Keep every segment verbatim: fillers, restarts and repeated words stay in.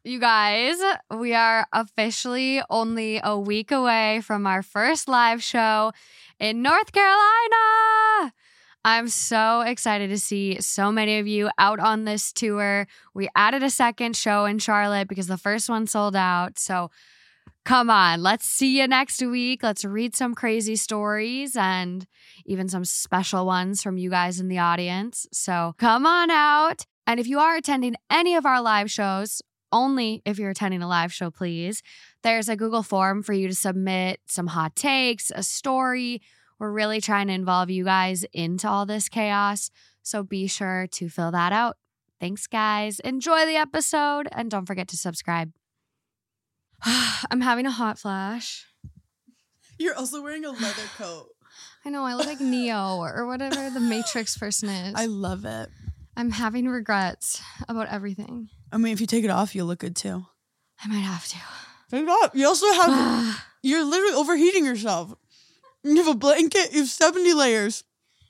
You guys, we are officially only a week away from our first live show in North Carolina. I'm so excited to see so many of you out on this tour. We added a second show in Charlotte because the first one sold out. So come on, let's see you next week. Let's read some crazy stories and even some special ones from you guys in the audience. So come on out. And if you are attending any of our live shows, only if you're attending a live show, please, there's a Google form for you to submit some hot takes, a story. We're really trying to involve you guys into all this chaos. So be sure to fill that out. Thanks, guys. Enjoy the episode and don't forget to subscribe. I'm having a hot flash. You're also wearing a leather coat. I know, I look like Neo or whatever the Matrix person is. I love it. I'm having regrets about everything. I mean, if you take it off, you'll look good too. I might have to. Take it off. You also have, you're literally overheating yourself. You have a blanket, you have seventy layers.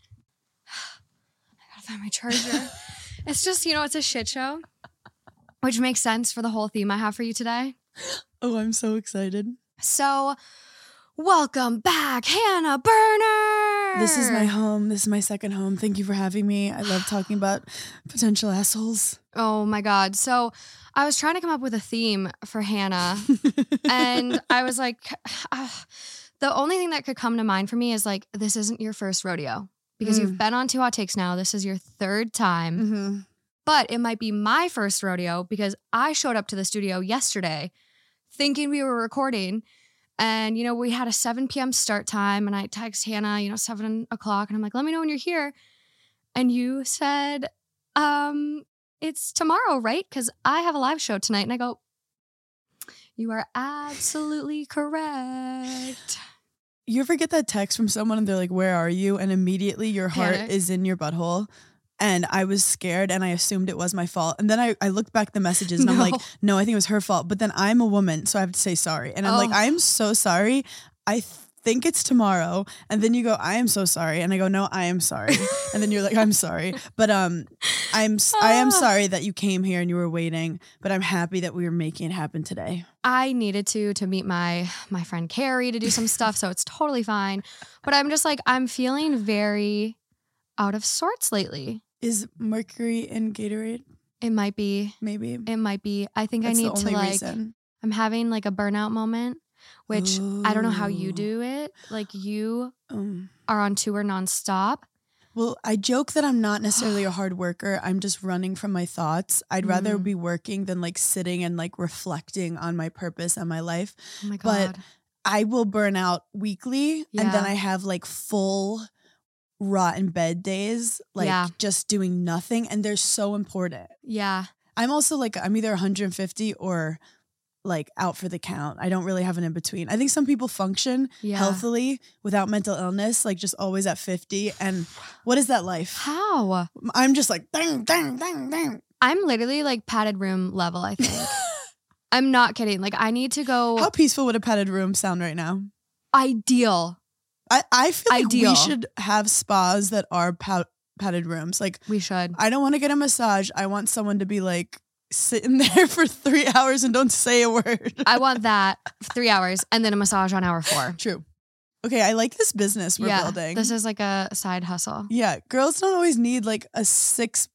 I gotta find my charger. It's just, you know, it's a shit show, which makes sense for the whole theme I have for you today. Oh, I'm so excited. So, welcome back, Hannah Berner. This is my home. This is my second home. Thank you for having me. I love talking about potential assholes. Oh my God. So I was trying to come up with a theme for Hannah and I was like, uh, the only thing that could come to mind for me is like, this isn't your first rodeo because mm. you've been on Two Hot Takes now. This is your third time. Mm-hmm. But it might be my first rodeo because I showed up to the studio yesterday thinking we were recording. And, you know, we had a seven p.m. start time and I text Hannah, you know, seven o'clock. And I'm like, let me know when you're here. And you said, um, it's tomorrow, right? Because I have a live show tonight. And I go, you are absolutely correct. You ever get that text from someone and they're like, where are you? And immediately your heart Panic. is in your butthole. And I was scared and I assumed it was my fault. And then I, I looked back at the messages and no. I'm like, no, I think it was her fault. But then I'm a woman, so I have to say sorry. And I'm oh. like, I am so sorry. I th- think it's tomorrow. And then you go, I am so sorry. And I go, no, I am sorry. And then you're like, I'm sorry. But um, I'm I am sorry that you came here and you were waiting. But I'm happy that we were making it happen today. I needed to to meet my my friend Carrie to do some stuff, so it's totally fine. But I'm just like, I'm feeling very out of sorts lately. Is Mercury in Gatorade? It might be. Maybe. It might be. I think That's I need the only to like, reason. I'm having like a burnout moment, which Ooh. I don't know how you do it. Like you um, are on tour nonstop. Well, I joke that I'm not necessarily a hard worker. I'm just running from my thoughts. I'd rather Mm. be working than like sitting and like reflecting on my purpose and my life. Oh my God. But I will burn out weekly Yeah. and then I have like full rotten bed days, like Yeah. just doing nothing. And they're so important. Yeah. I'm also like, I'm either one hundred fifty or like out for the count. I don't really have an in between. I think some people function Yeah. healthily without mental illness, like just always at fifty. And what is that life? How? I'm just like, dang, dang, dang, dang. I'm literally like padded room level, I think. I'm not kidding. Like I need to go. How peaceful would a padded room sound right now? Ideal. I, I feel like Ideal. we should have spas that are pa- padded rooms. Like We should. I don't want to get a massage. I want someone to be like sitting there for three hours and don't say a word. I want that for three hours and then a massage on hour four. True. Okay, I like this business we're yeah, building. This is like a side hustle. Yeah, girls don't always need like a six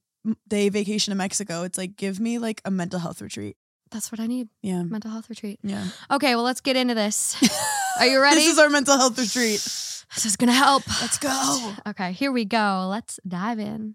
day vacation to Mexico. It's like, give me like a mental health retreat. That's what I need. Yeah. Mental health retreat. Yeah. Okay, well, let's get into this. Are you ready? This is our mental health retreat. This is going to help. Let's go. Okay, here we go. Let's dive in.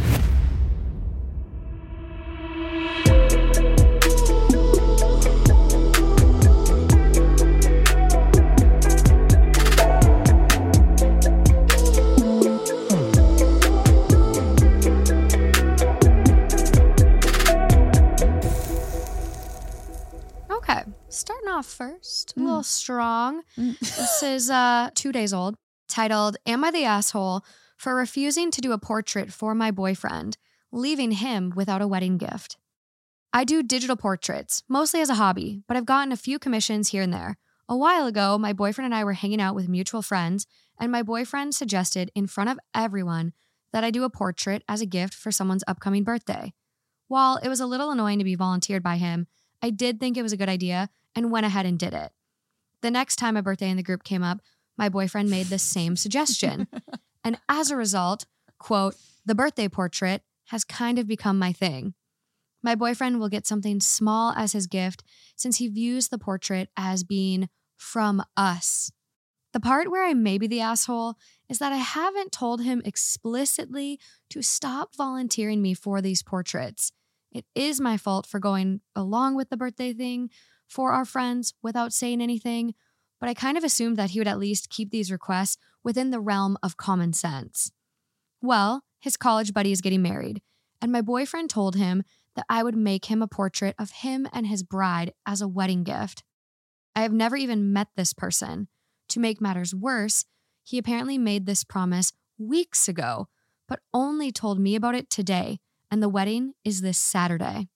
Okay, starting off first, a Mm. little strong. Mm. This is uh, two days old, titled, Am I the Asshole for Refusing to Do a Portrait for My Boyfriend, Leaving Him Without a Wedding Gift? I do digital portraits, mostly as a hobby, but I've gotten a few commissions here and there. A while ago, my boyfriend and I were hanging out with mutual friends, and my boyfriend suggested in front of everyone that I do a portrait as a gift for someone's upcoming birthday. While it was a little annoying to be volunteered by him, I did think it was a good idea and went ahead and did it. The next time a birthday in the group came up, my boyfriend made the same suggestion. And as a result, quote, the birthday portrait has kind of become my thing. My boyfriend will get something small as his gift since he views the portrait as being from us. The part where I may be the asshole is that I haven't told him explicitly to stop volunteering me for these portraits. It is my fault for going along with the birthday thing for our friends without saying anything, but I kind of assumed that he would at least keep these requests within the realm of common sense. Well, his college buddy is getting married, and my boyfriend told him that I would make him a portrait of him and his bride as a wedding gift. I have never even met this person. To make matters worse, he apparently made this promise weeks ago, but only told me about it today, and the wedding is this Saturday.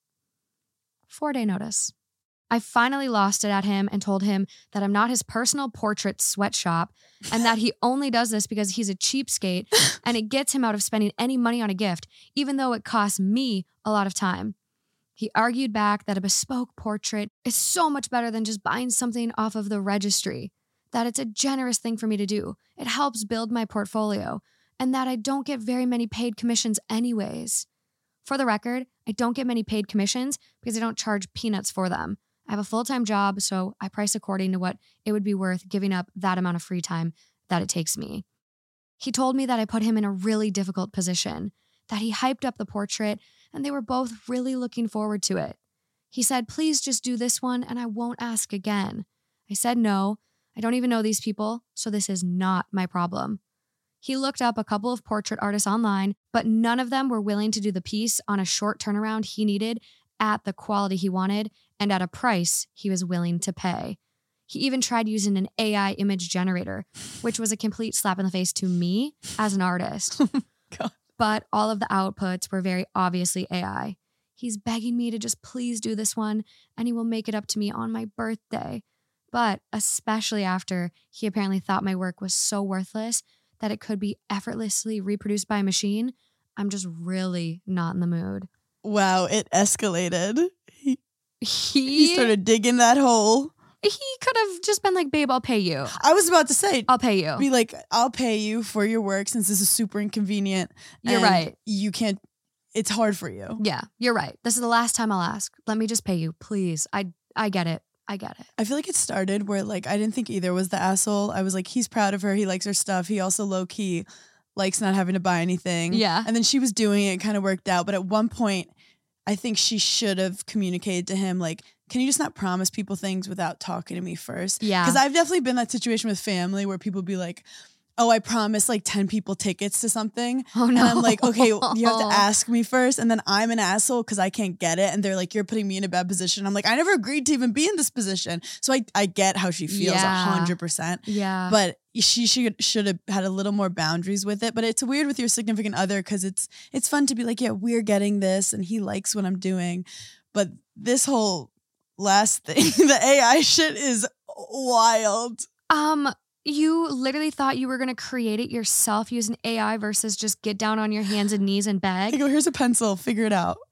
Four-day notice. I finally lost it at him and told him that I'm not his personal portrait sweatshop and that he only does this because he's a cheapskate and it gets him out of spending any money on a gift, even though it costs me a lot of time. He argued back that a bespoke portrait is so much better than just buying something off of the registry, that it's a generous thing for me to do. It helps build my portfolio, and that I don't get very many paid commissions anyways. For the record, I don't get many paid commissions because I don't charge peanuts for them. I have a full-time job, so I price according to what it would be worth giving up that amount of free time that it takes me. He told me that I put him in a really difficult position, that he hyped up the portrait, and they were both really looking forward to it. He said, please just do this one and I won't ask again. I said no, I don't even know these people, so this is not my problem. He looked up a couple of portrait artists online, but none of them were willing to do the piece on a short turnaround he needed at the quality he wanted and at a price he was willing to pay. He even tried using an A I image generator, which was a complete slap in the face to me as an artist. God. But all of the outputs were very obviously A I. He's begging me to just please do this one, and he will make it up to me on my birthday. But especially after he apparently thought my work was so worthless that it could be effortlessly reproduced by a machine, I'm just really not in the mood. Wow, it escalated. He, he, he started digging that hole. He could have just been like, babe, I'll pay you. I was about to say, I'll pay you. Be like, I'll pay you for your work since this is super inconvenient. You're right. You can't, it's hard for you. Yeah, you're right. This is the last time I'll ask. Let me just pay you, please. I I get it. I get it. I feel like it started where like, I didn't think either was the asshole. I was like, he's proud of her. He likes her stuff. He also low key likes not having to buy anything. Yeah. And then she was doing it, it kind of worked out. But at one point, I think she should have communicated to him, like, can you just not promise people things without talking to me first? Yeah. Because I've definitely been in that situation with family where people be like, oh, I promised like ten people tickets to something. Oh, no. And I'm like, okay, you have to ask me first. And then I'm an asshole because I can't get it. And they're like, you're putting me in a bad position. I'm like, I never agreed to even be in this position. So I, I get how she feels a Yeah. hundred percent. Yeah. But she should should have had a little more boundaries with it. But it's weird with your significant other because it's it's fun to be like, yeah, we're getting this and he likes what I'm doing. But this whole last thing, the A I shit is wild. Um, you literally thought you were going to create it yourself using A I versus just get down on your hands and knees and I beg. go, here's a pencil, figure it out.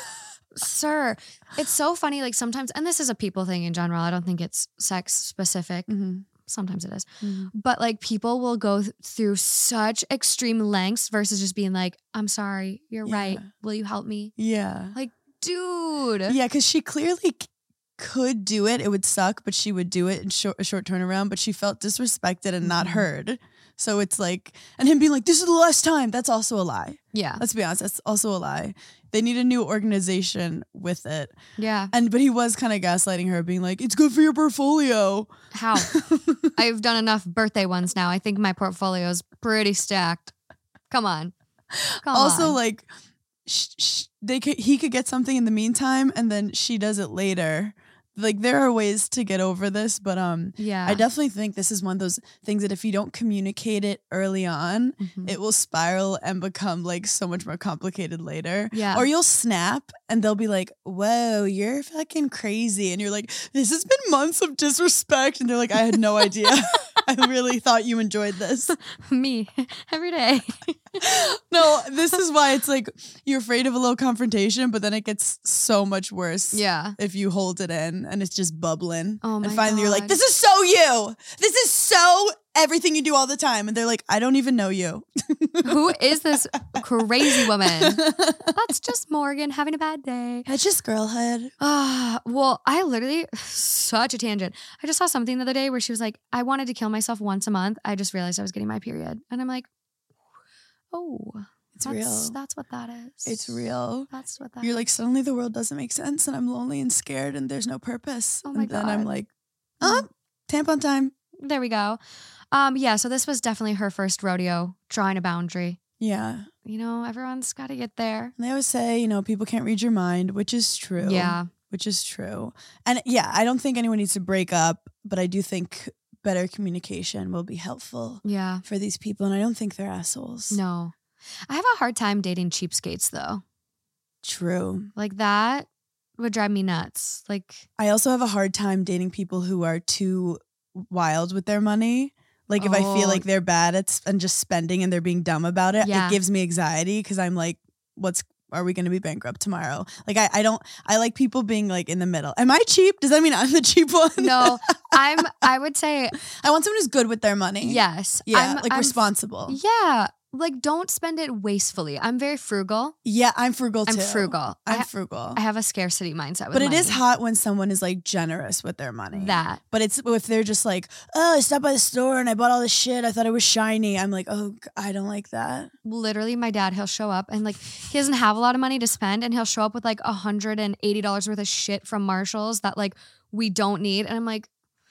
Sir, it's so funny. Like sometimes, and this is a people thing in general. I don't think it's sex specific. Mm-hmm. Sometimes it is. Mm-hmm. But like people will go th- through such extreme lengths versus just being like, I'm sorry, you're Yeah. right. Will you help me? Yeah. Like, dude. Yeah, because she clearly c- could do it. It would suck, but she would do it in short, a short turnaround. But she felt disrespected and not Mhm. heard. So it's like, and him being like, this is the last time. That's also a lie. Yeah. Let's be honest. That's also a lie. They need a new organization with it. Yeah. And but he was kind of gaslighting her, being like, it's good for your portfolio. How? I've done enough birthday ones now. I think my portfolio is pretty stacked. Come on. Come also, on. like, sh- sh- they could, he could get something in the meantime, and then she does it later. Like, there are ways to get over this, but um, yeah. I definitely think this is one of those things that if you don't communicate it early on, Mhm. it will spiral and become like so much more complicated later. Yeah. Or you'll snap and they'll be like, whoa, you're fucking crazy. And you're like, this has been months of disrespect. And they're like, I had no idea. I really thought you enjoyed this. Me every day. No, this is why it's like you're afraid of a little confrontation, but then it gets so much worse. Yeah. If you hold it in and it's just bubbling. Oh my And finally God. you're like, this is so you. This is so everything you do all the time. And they're like, I don't even know you. Who is this crazy woman? That's just Morgan having a bad day. That's just girlhood. Ah, well, I literally, such a tangent. I just saw something the other day where she was like, I wanted to kill myself once a month. I just realized I was getting my period. And I'm like, oh, It's that's, real. That's what that is. It's real. That's what that You're is. like, suddenly the world doesn't make sense and I'm lonely and scared and there's no purpose. Oh my and then I'm God. like, oh, tampon time. There we go. Um, yeah, so this was definitely her first rodeo, drawing a boundary. Yeah. You know, everyone's got to get there. And they always say, you know, people can't read your mind, which is true. Yeah. Which is true. And yeah, I don't think anyone needs to break up, but I do think better communication will be helpful Yeah. for these people. And I don't think they're assholes. No. I have a hard time dating cheapskates, though. True. Like that would drive me nuts. Like, I also have a hard time dating people who are too wild with their money. Like if I Oh. feel like they're bad at s- and just spending and they're being dumb about it, Yeah. it gives me anxiety because I'm like, what's are we going to be bankrupt tomorrow? Like I, I don't, I like people being like in the middle. Am I cheap? Does that mean I'm the cheap one? no, I'm, I would say I want someone who's good with their money. yes. Yeah. I'm, like I'm- responsible. Yeah. Like, don't spend it wastefully. I'm very frugal. Yeah. I'm frugal I'm too. frugal. I I'm ha- frugal. I have a scarcity mindset with but it money. is hot when someone is like generous with their money. That. But it's if they're just like, oh, I stopped by the store and I bought all this shit. I thought it was shiny. I'm like, oh, g- I don't like that. Literally, my dad, he'll show up and like, he doesn't have a lot of money to spend and he'll show up with like one hundred eighty dollars worth of shit from Marshalls that like we don't need. And I'm like,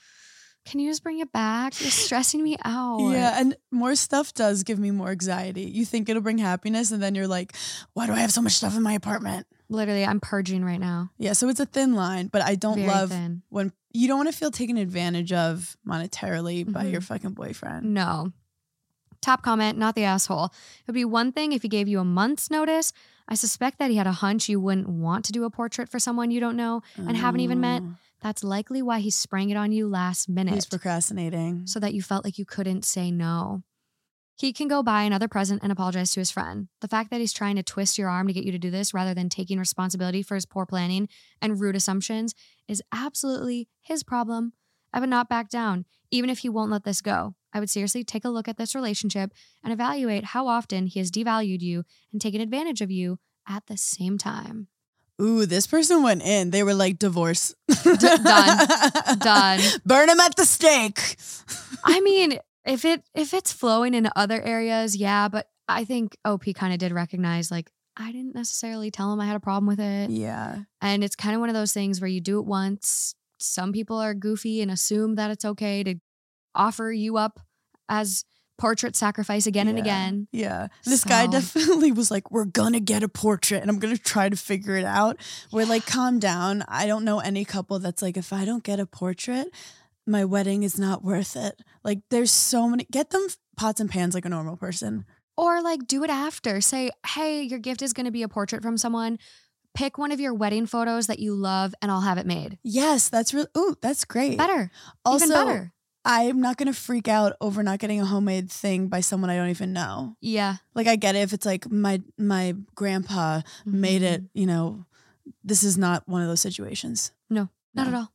can you just bring it back? You're stressing me out. Yeah, and more stuff does give me more anxiety. You think it'll bring happiness, and then you're like, why do I have so much stuff in my apartment? Literally, I'm purging right now. Yeah, so it's a thin line, but I don't Very love thin. when you don't want to feel taken advantage of monetarily by Mhm. your fucking boyfriend. No. Top comment, not the asshole. It would be one thing if he gave you a month's notice. I suspect that he had a hunch you wouldn't want to do a portrait for someone you don't know and haven't even met. Oh, That's likely why he sprang it on you last minute. He's procrastinating. So that you felt like you couldn't say no. He can go buy another present and apologize to his friend. The fact that he's trying to twist your arm to get you to do this rather than taking responsibility for his poor planning and rude assumptions is absolutely his problem. I would not back down, even if he won't let this go. I would seriously take a look at this relationship and evaluate how often he has devalued you and taken advantage of you at the same time. Ooh, this person went in. They were like, divorce. done. Done. Burn him at the stake. I mean, if it if it's flowing in other areas, yeah, but I think O P kind of did recognize like I didn't necessarily tell him I had a problem with it. Yeah. And it's kind of one of those things where you do it once. Some people are goofy and assume that it's okay to offer you up as portrait sacrifice again and Yeah. again. Yeah. This guy So- definitely was like, we're gonna get a portrait and I'm gonna try to figure it out. We're like, calm down. I don't know any couple that's like, if I don't get a portrait, my wedding is not worth it. Like there's so many, get them pots and pans like a normal person. Or like do it after. Say, hey, your gift is going to be a portrait from someone. Pick one of your wedding photos that you love and I'll have it made. Yes, that's really, ooh, that's great. Better. Also, Even better. I'm not gonna freak out over not getting a homemade thing by someone I don't even know. Yeah. Like I get it if it's like my my grandpa made it, Mhm. you know, this is not one of those situations. No, not No. at all.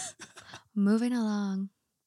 Moving along.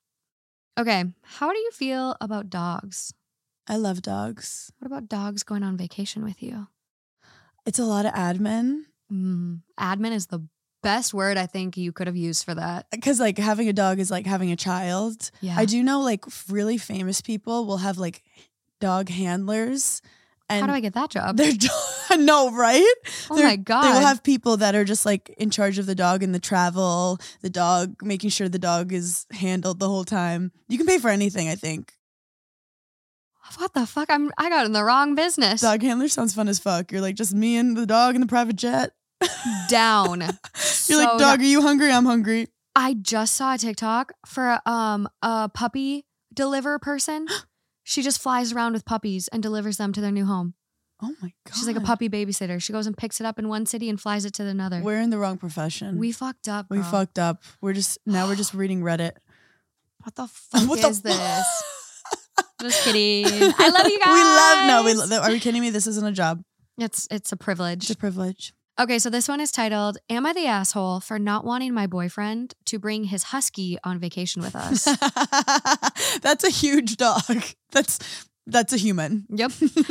Okay. How do you feel about dogs? I love dogs. What about dogs going on vacation with you? It's a lot of admin. Mm, admin is the best word I think you could have used for that. Because like having a dog is like having a child. Yeah. I do know like really famous people will have like dog handlers. And How do I get that job? They're do- no, right? Oh They're- my God. They will have people that are just like in charge of the dog and the travel, the dog, making sure the dog is handled the whole time. You can pay for anything, I think. What the fuck? I'm I got in the wrong business. Dog handler sounds fun as fuck. You're like just me and the dog in the private jet. Down. You're So like, dog, down. are you hungry? I'm hungry. I just saw a TikTok for um a puppy deliver person. She just flies around with puppies and delivers them to their new home. Oh my God. She's like a puppy babysitter. She goes and picks it up in one city and flies it to another. We're in the wrong profession. We fucked up. we Girl. fucked up. We're just, now we're just reading Reddit. What the fuck What the is fu- this? Just kidding. I love you guys. We love, no, we lo- are we kidding me? This isn't a job. It's, it's a privilege. It's a privilege. Okay, so this one is titled, Am I the Asshole for Not Wanting My Boyfriend to Bring His Husky on Vacation with Us? That's a huge dog. That's that's a human. Yep.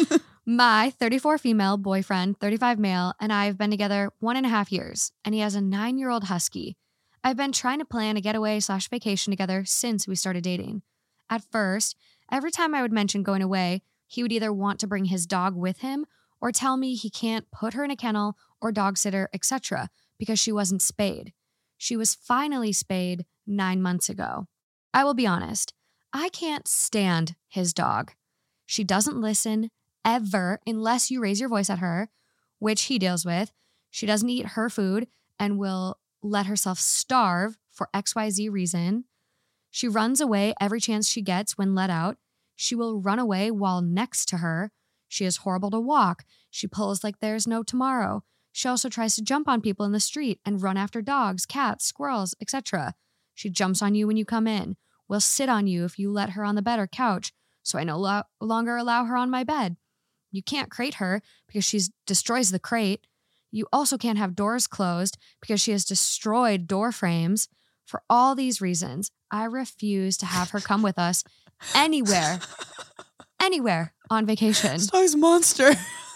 My thirty-four female boyfriend, thirty-five male, and I have been together one and a half years, and he has a nine-year-old husky. I've been trying to plan a getaway slash vacation together since we started dating. At first, every time I would mention going away, he would either want to bring his dog with him or tell me he can't put her in a kennel or dog sitter, et cetera, because she wasn't spayed. She was finally spayed nine months ago. I will be honest, I can't stand his dog. She doesn't listen ever unless you raise your voice at her, which he deals with. She doesn't eat her food and will let herself starve for X Y Z reason. She runs away every chance she gets when let out. She will run away while next to her. She is horrible to walk. She pulls like there's no tomorrow. She also tries to jump on people in the street and run after dogs, cats, squirrels, et cetera. She jumps on you when you come in, will sit on you if you let her on the bed or couch, so I no lo- longer allow her on my bed. You can't crate her because she destroys the crate. You also can't have doors closed because she has destroyed door frames. For all these reasons, I refuse to have her come with us anywhere, anywhere on vacation. This dog's a monster.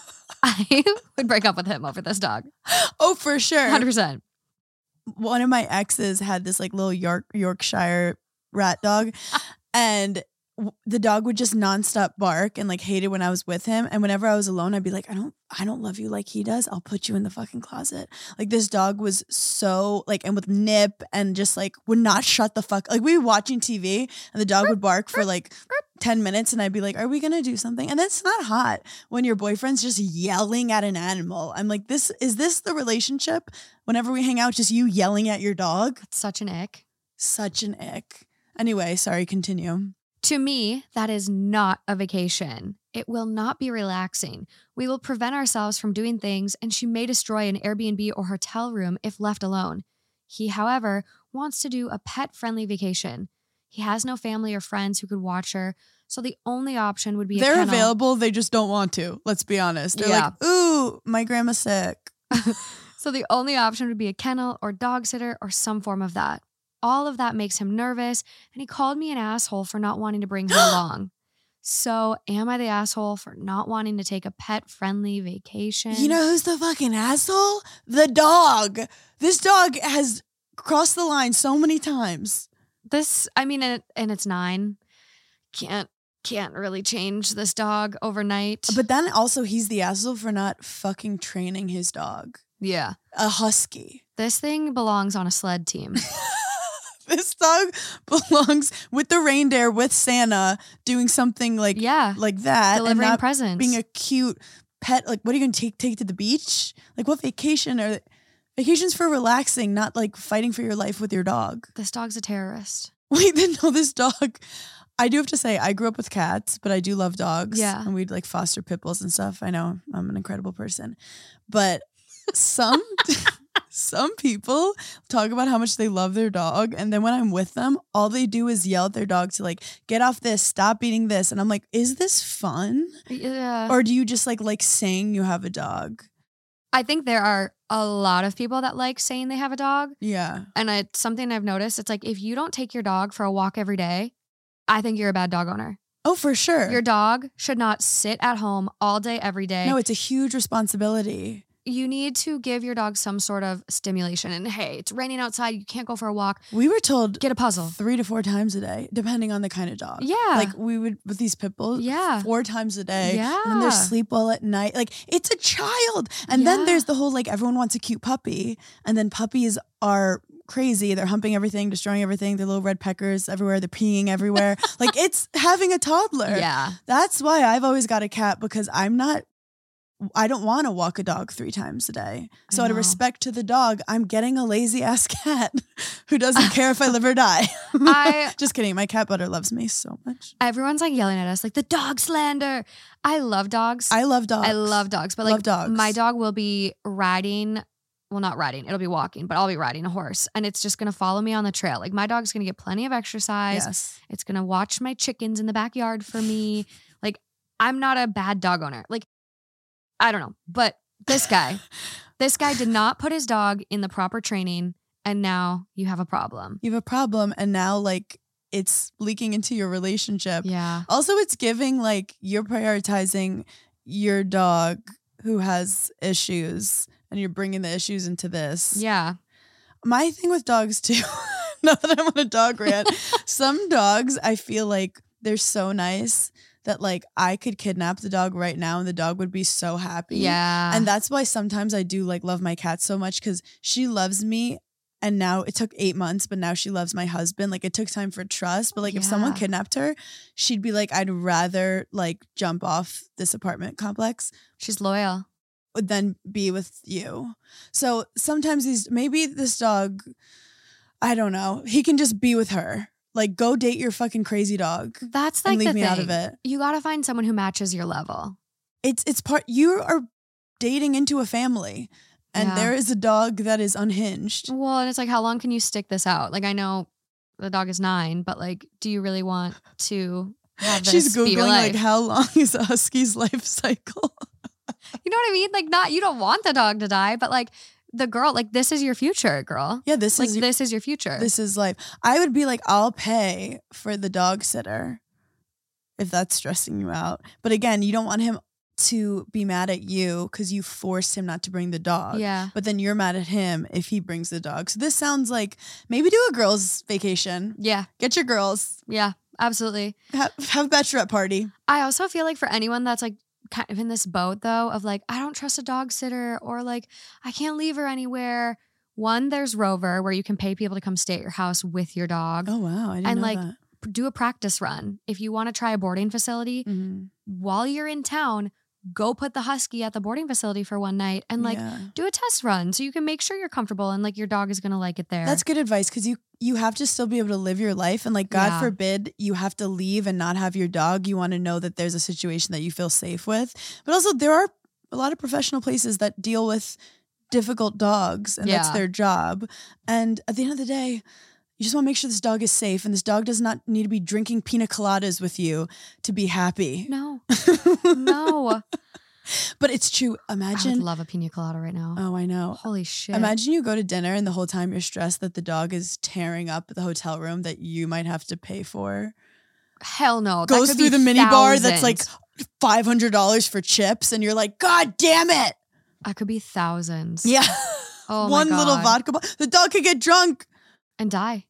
I would break up with him over this dog. Oh, for sure. one hundred percent. One of my exes had this like little York Yorkshire rat dog, and w- the dog would just nonstop bark and like hate it when I was with him. And whenever I was alone, I'd be like, I don't, I don't love you like he does. I'll put you in the fucking closet. Like this dog was so like, and with nip and just like would not shut the fuck. Like we were watching T V and the dog would bark for like ten minutes and I'd be like, are we going to do something? And that's not hot when your boyfriend's just yelling at an animal. I'm like, this, is this the relationship? Whenever we hang out, just you yelling at your dog? It's such an ick. Such an ick. Anyway, sorry, continue. To me, that is not a vacation. It will not be relaxing. We will prevent ourselves from doing things, and she may destroy an Airbnb or hotel room if left alone. He, however, wants to do a pet-friendly vacation. He has no family or friends who could watch her, so the only option would be a They're kennel. available, they just don't want to. Let's be honest. They're Yeah. like, ooh, my grandma's sick. So the only option would be a kennel or dog sitter or some form of that. All of that makes him nervous, and he called me an asshole for not wanting to bring her along. So am I the asshole for not wanting to take a pet-friendly vacation? You know who's the fucking asshole? The dog. This dog has crossed the line so many times. This, I mean, and, and it's nine. Can't, can't really change this dog overnight. But then also he's the asshole for not fucking training his dog. Yeah. A husky. This thing belongs on a sled team. This dog belongs with the reindeer, with Santa, doing something like Yeah. like that, Delivering and not presents. being a cute pet. Like, what are you gonna take take to the beach? Like, what vacation are vacations for relaxing, not like fighting for your life with your dog? This dog's a terrorist. Wait, then no, this dog. I do have to say, I grew up with cats, but I do love dogs. Yeah. And we'd like foster pit bulls and stuff. I know I'm an incredible person, but some. Some people talk about how much they love their dog, and then when I'm with them, all they do is yell at their dog to like, get off this, stop eating this. And I'm like, is this fun? Yeah. Or do you just like like saying you have a dog? I think there are a lot of people that like saying they have a dog. Yeah. And it's something I've noticed. It's like, if you don't take your dog for a walk every day, I think you're a bad dog owner. Oh, for sure. Your dog should not sit at home all day, every day. No, it's a huge responsibility. You need to give your dog some sort of stimulation. And hey, it's raining outside. You can't go for a walk. We were told Get a puzzle. three to four times a day, depending on the kind of dog. Yeah. Like we would with these pit bulls, Yeah. four times a day. Yeah. And then there's sleep well at night. Like it's a child. And Yeah. then there's the whole like everyone wants a cute puppy. And then puppies are crazy. They're humping everything, destroying everything. They're little red peckers everywhere. They're peeing everywhere. Like it's having a toddler. Yeah. That's why I've always got a cat, because I'm not I don't want to walk a dog three times a day. So I out of know. respect to the dog, I'm getting a lazy ass cat who doesn't care if I live or die. I Just kidding. My cat Butter loves me so much. everyone's like yelling at us like the dog slander. I love dogs. I love dogs. I love dogs, but Love like dogs. my dog will be riding well, not riding, it'll be walking, but I'll be riding a horse and it's just going to follow me on the trail. Like my dog's going to get plenty of exercise. Yes. It's going to watch my chickens in the backyard for me. Like I'm not a bad dog owner. Like, I don't know, but this guy, this guy did not put his dog in the proper training and now you have a problem. You have a problem and now like it's leaking into your relationship. Yeah. Also, it's giving like you're prioritizing your dog who has issues and you're bringing the issues into this. Yeah. My thing with dogs too, not that I'm on a dog rant, some dogs I feel like they're so nice that like I could kidnap the dog right now and the dog would be so happy. Yeah. And that's why sometimes I do like love my cat so much because she loves me. And now it took eight months, but now she loves my husband. Like it took time for trust. But like Yeah. if someone kidnapped her, she'd be like, I'd rather like jump off this apartment complex She's loyal. than be with you. So sometimes these, maybe this dog, I don't know, he can just be with her. Like go date your fucking crazy dog That's like and leave the me thing. out of it. You got to find someone who matches your level. It's, it's part, you are dating into a family. And Yeah. there is a dog that is unhinged. Well, and it's like, how long can you stick this out? Like, I know the dog is nine, but like, do you really want to have this She's be your Googling life? like how long is a husky's life cycle? You know what I mean? Like, not, you don't want the dog to die, but like the girl, like this is your future, girl. Yeah, this Like is this is your future. this is life. I would be like, I'll pay for the dog sitter if that's stressing you out. But again, you don't want him to be mad at you because you forced him not to bring the dog. Yeah. But then you're mad at him if he brings the dog. So this sounds like maybe do a girls' vacation. Yeah. Get your girls. Yeah. Absolutely. Have, have a bachelorette party. I also feel like for anyone that's like kind of in this boat though, of like, I don't trust a dog sitter or like, I can't leave her anywhere. One, there's Rover where you can pay people to come stay at your house with your dog. Oh, wow. I didn't And know like, that. do a practice run. If you want to try a boarding facility, Mhm. while you're in town, go put the husky at the boarding facility for one night and like Yeah. do a test run so you can make sure you're comfortable and like your dog is going to like it there. That's good advice because you you have to still be able to live your life. And like, God Yeah. forbid you have to leave and not have your dog. You want to know that there's a situation that you feel safe with. But also there are a lot of professional places that deal with difficult dogs and that's Yeah. their job. And at the end of the day, you just want to make sure this dog is safe and this dog does not need to be drinking pina coladas with you to be happy. No. No. But it's true. I would Imagine. love a pina colada right now. Oh, I know. Holy shit. Imagine you go to dinner and the whole time you're stressed that the dog is tearing up the hotel room that you might have to pay for. Hell no. That Goes could through be the mini bar that's like thousands. five hundred dollars for chips and you're like, God damn it. That could be thousands. Yeah. Oh my One little God. vodka bottle. The dog could get drunk. And die.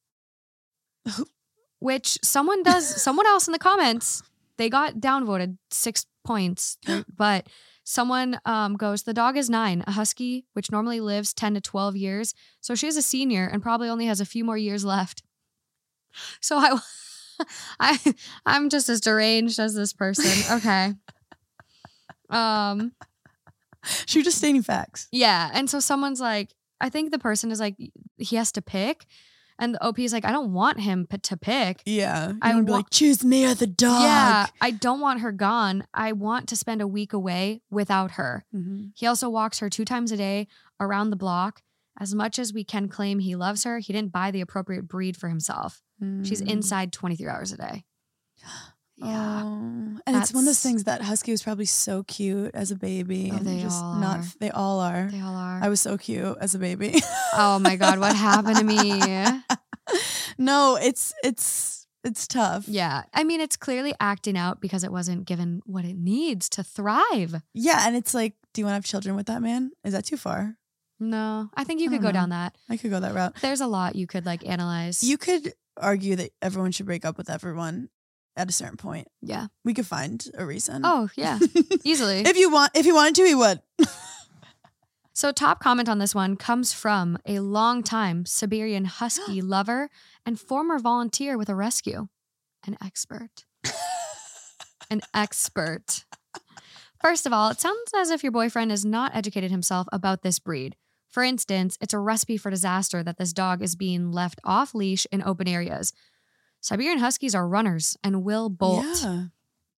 Which someone does, someone else in the comments, they got downvoted six points, but someone um, goes, the dog is nine, a husky, which normally lives ten to twelve years. So she's a senior and probably only has a few more years left. So I, I, I'm just as deranged as this person. Okay. Um. She was just stating facts. Yeah. And so someone's like, I think the person is like, he has to pick. And the O P is like, I don't want him p- to pick. Yeah. You I would be wa- like, choose me or the dog. Yeah, I don't want her gone. I want to spend a week away without her. Mm-hmm. He also walks her two times a day around the block. As much as we can claim he loves her, he didn't buy the appropriate breed for himself. She's Mm. inside twenty-three hours a day. Yeah. Oh. And it's one of those That's- things that husky was probably so cute as a baby. Oh, and they just all not are. they all are. They all are. I was so cute as a baby. Oh my God, what happened to me? No, it's it's it's tough. Yeah. I mean, it's clearly acting out because it wasn't given what it needs to thrive. Yeah, and it's like, do you want to have children with that man? Is that too far? No, I think you I could don't go know. down that. I could go that route. There's a lot you could like analyze. You could argue that everyone should break up with everyone at a certain point. yeah. We could find a reason. Oh, yeah. Easily. if you want, if he wanted to, he would. So top comment on this one comes from a longtime Siberian Husky lover and former volunteer with a rescue. An expert. An expert. First of all, it sounds as if your boyfriend has not educated himself about this breed. For instance, it's a recipe for disaster that this dog is being left off leash in open areas. Siberian Huskies are runners and will bolt. Yeah.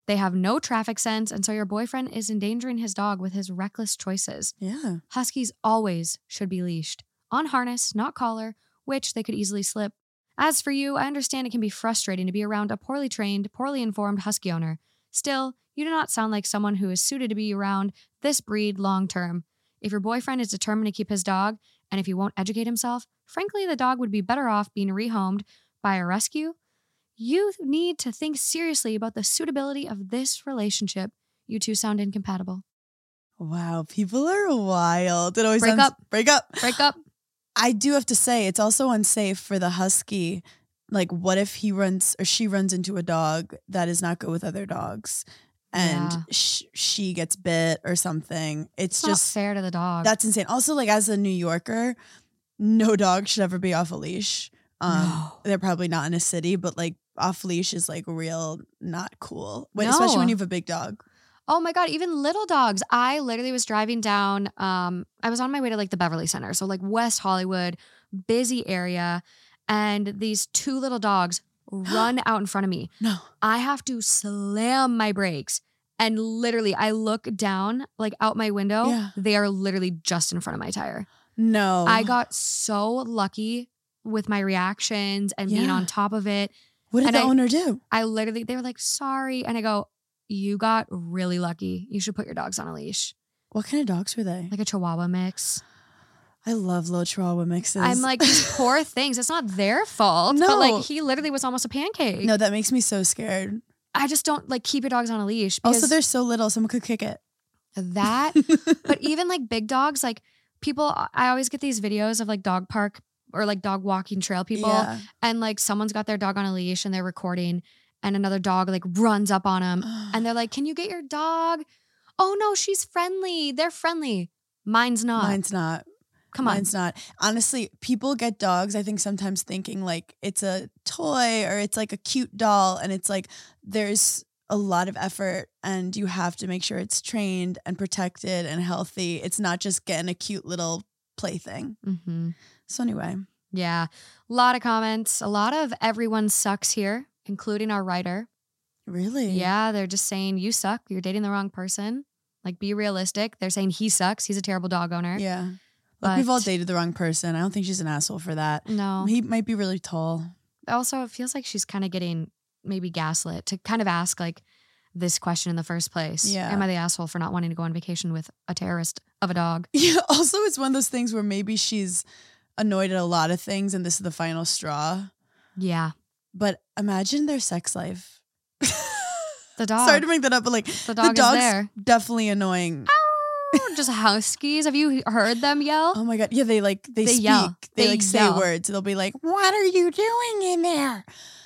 They have no traffic sense, and so your boyfriend is endangering his dog with his reckless choices. Yeah. Huskies always should be leashed. On harness, not collar, which they could easily slip. As for you, I understand it can be frustrating to be around a poorly trained, poorly informed husky owner. Still, you do not sound like someone who is suited to be around this breed long term. If your boyfriend is determined to keep his dog, and if he won't educate himself, frankly, the dog would be better off being rehomed by a rescue. You need to think seriously about the suitability of this relationship. You two sound incompatible. Wow, people are wild. It always Break sounds, up. Break up. Break up. I do have to say, it's also unsafe for the husky. Like, what if he runs or she runs into a dog that is not good with other dogs, and Yeah. sh- she gets bit or something? It's, It's just not fair to the dog. That's insane. Also, like, as a New Yorker, no dog should ever be off a leash. Um, No. They're probably not in a city, but like off leash is like real not cool. When, No. Especially when you have a big dog. Oh my God, even little dogs. I literally was driving down, um, I was on my way to like the Beverly Center. So like West Hollywood, busy area. And these two little dogs run out in front of me. No. I have to slam my brakes. And literally I look down like out my window. Yeah. They are literally just in front of my tire. No. I got so lucky with my reactions and being Yeah. on top of it. What did and the I- owner do? I literally, they were like, sorry. And I go, you got really lucky. You should put your dogs on a leash. What kind of dogs were they? Like a Chihuahua mix. I love little Chihuahua mixes. I'm like, these poor things. It's not their fault. No. But like, he literally was almost a pancake. no, that makes me so scared. I just don't like keep your dogs on a leash. Also, Because they're so little, someone could kick it. that, but even like big dogs, like people, I always get these videos of like dog park or like dog walking trail people. Yeah. And like someone's got their dog on a leash and they're recording and another dog like runs up on them and they're like, can you get your dog? Oh no, she's friendly. They're friendly. Mine's not. Mine's not. Come on. Mine's not. Honestly, people get dogs, I think sometimes thinking like it's a toy or it's like a cute doll. And it's like there's a lot of effort and you have to make sure it's trained and protected and healthy. It's not just getting a cute little plaything. Mm-hmm. So anyway. Yeah. A lot of comments. A lot of everyone sucks here, including our writer. Really? Yeah. They're just saying, you suck. You're dating the wrong person. Like, be realistic. They're saying he sucks. He's a terrible dog owner. Yeah. Look, But- we've all dated the wrong person. I don't think she's an asshole for that. No. He might be really tall. Also, it feels like she's kind of getting maybe gaslit to kind of ask like this question in the first place. Yeah. Am I the asshole for not wanting to go on vacation with a terrorist of a dog? Yeah. Also, it's one of those things where maybe she's annoyed at a lot of things and this is the final straw. Yeah. But imagine their sex life. The dog. Sorry to make that up, but like The dog is dog's there. definitely annoying. Just huskies. Have you heard them yell? Oh my god. Yeah, they like they, They speak. yell. They, They like say yell. words. They'll be like, "What are you doing in there?"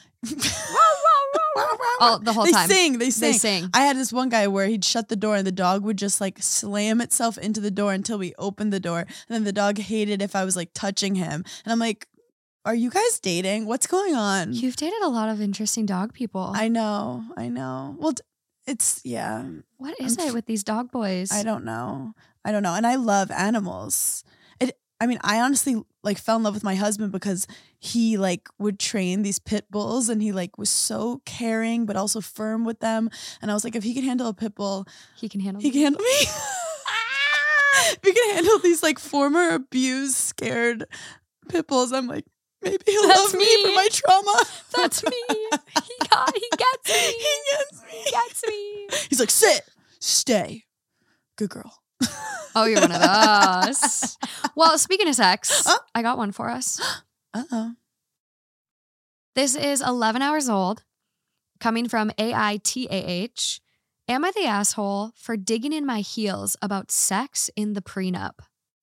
Oh, the whole they time. sing. They sing. They sing. I had this one guy where he'd shut the door and the dog would just like slam itself into the door until we opened the door. And then the dog hated if I was like touching him. And I'm like, are you guys dating? What's going on? You've dated a lot of interesting dog people. I know. I know. Well, t- it's, yeah. what is I'm it f- with these dog boys? I don't know. I don't know. And I love animals. It, I mean, I honestly like fell in love with my husband because he like would train these pit bulls and he like was so caring but also firm with them. And I was like, if he can handle a pit bull, He can handle he it. can handle me. If he can handle these like former abused, scared pit bulls, I'm like, maybe he'll That's love me. for me. my trauma. That's me. He got. He gets me. He gets me. He gets me. He's like, sit, stay, good girl. Oh, you're one of us. Well, speaking of sex, Huh? I got one for us. Uh oh. This is eleven hours old, coming from A I T A H. Am I the asshole for digging in my heels about sex in the prenup?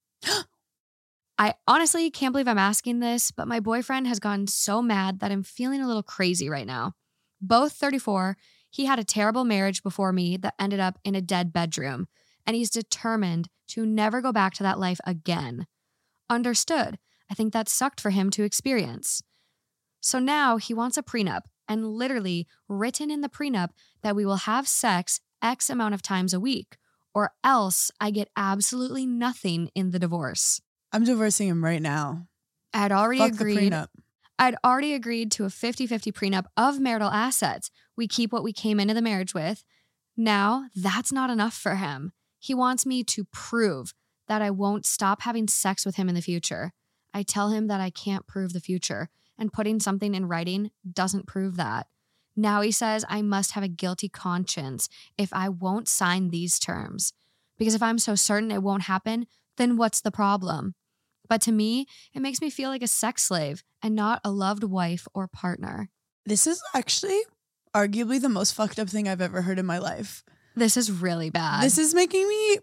I honestly can't believe I'm asking this, but my boyfriend has gotten so mad that I'm feeling a little crazy right now. Both thirty-four, he had a terrible marriage before me that ended up in a dead bedroom, and he's determined to never go back to that life again. Understood. I think that sucked for him to experience. So now he wants a prenup, and literally written in the prenup that we will have sex X amount of times a week, or else I get absolutely nothing in the divorce. I'm divorcing him right now. I had already Fuck agreed. the prenup. I'd already agreed to a fifty-fifty prenup of marital assets. We keep what we came into the marriage with. Now, that's not enough for him. He wants me to prove that I won't stop having sex with him in the future. I tell him that I can't prove the future, and putting something in writing doesn't prove that. Now he says I must have a guilty conscience if I won't sign these terms. Because if I'm so certain it won't happen, then what's the problem? But to me, it makes me feel like a sex slave and not a loved wife or partner. This is actually arguably the most fucked up thing I've ever heard in my life. This is really bad. This is making me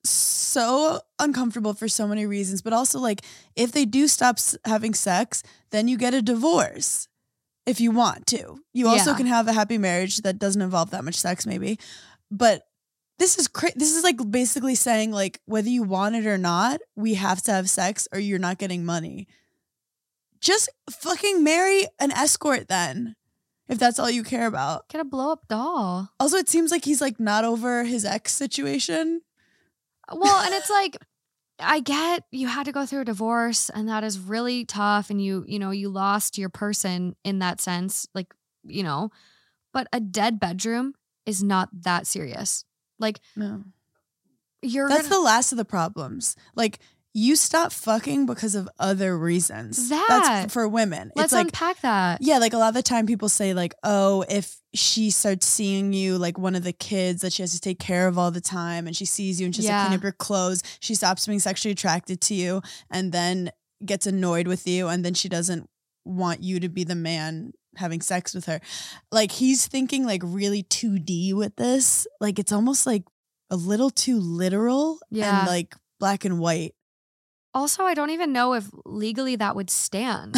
so uncomfortable for so many reasons, but also like if they do stop s- having sex, then you get a divorce if you want to. You also Yeah. can have a happy marriage that doesn't involve that much sex maybe. But this is cra- this is like basically saying like whether you want it or not, we have to have sex or you're not getting money. Just fucking marry an escort then. If that's all you care about. Get a blow up doll. Also, it seems like he's like not over his ex situation. Well, and it's like, I get you had to go through a divorce and that is really tough. And you, you know, you lost your person in that sense, like, you know, but a dead bedroom is not that serious. Like, No. you're That's gonna, the last of the problems. Like, you stop fucking because of other reasons. That. That's for women. let's it's like, unpack that. yeah, like a lot of the time people say like, oh, if she starts seeing you like one of the kids that she has to take care of all the time and she sees you and she has Yeah. to clean up your clothes, she stops being sexually attracted to you and then gets annoyed with you and then she doesn't want you to be the man having sex with her. Like he's thinking like really two D with this. Like it's almost like a little too literal Yeah. and like black and white. Also, I don't even know if legally that would stand.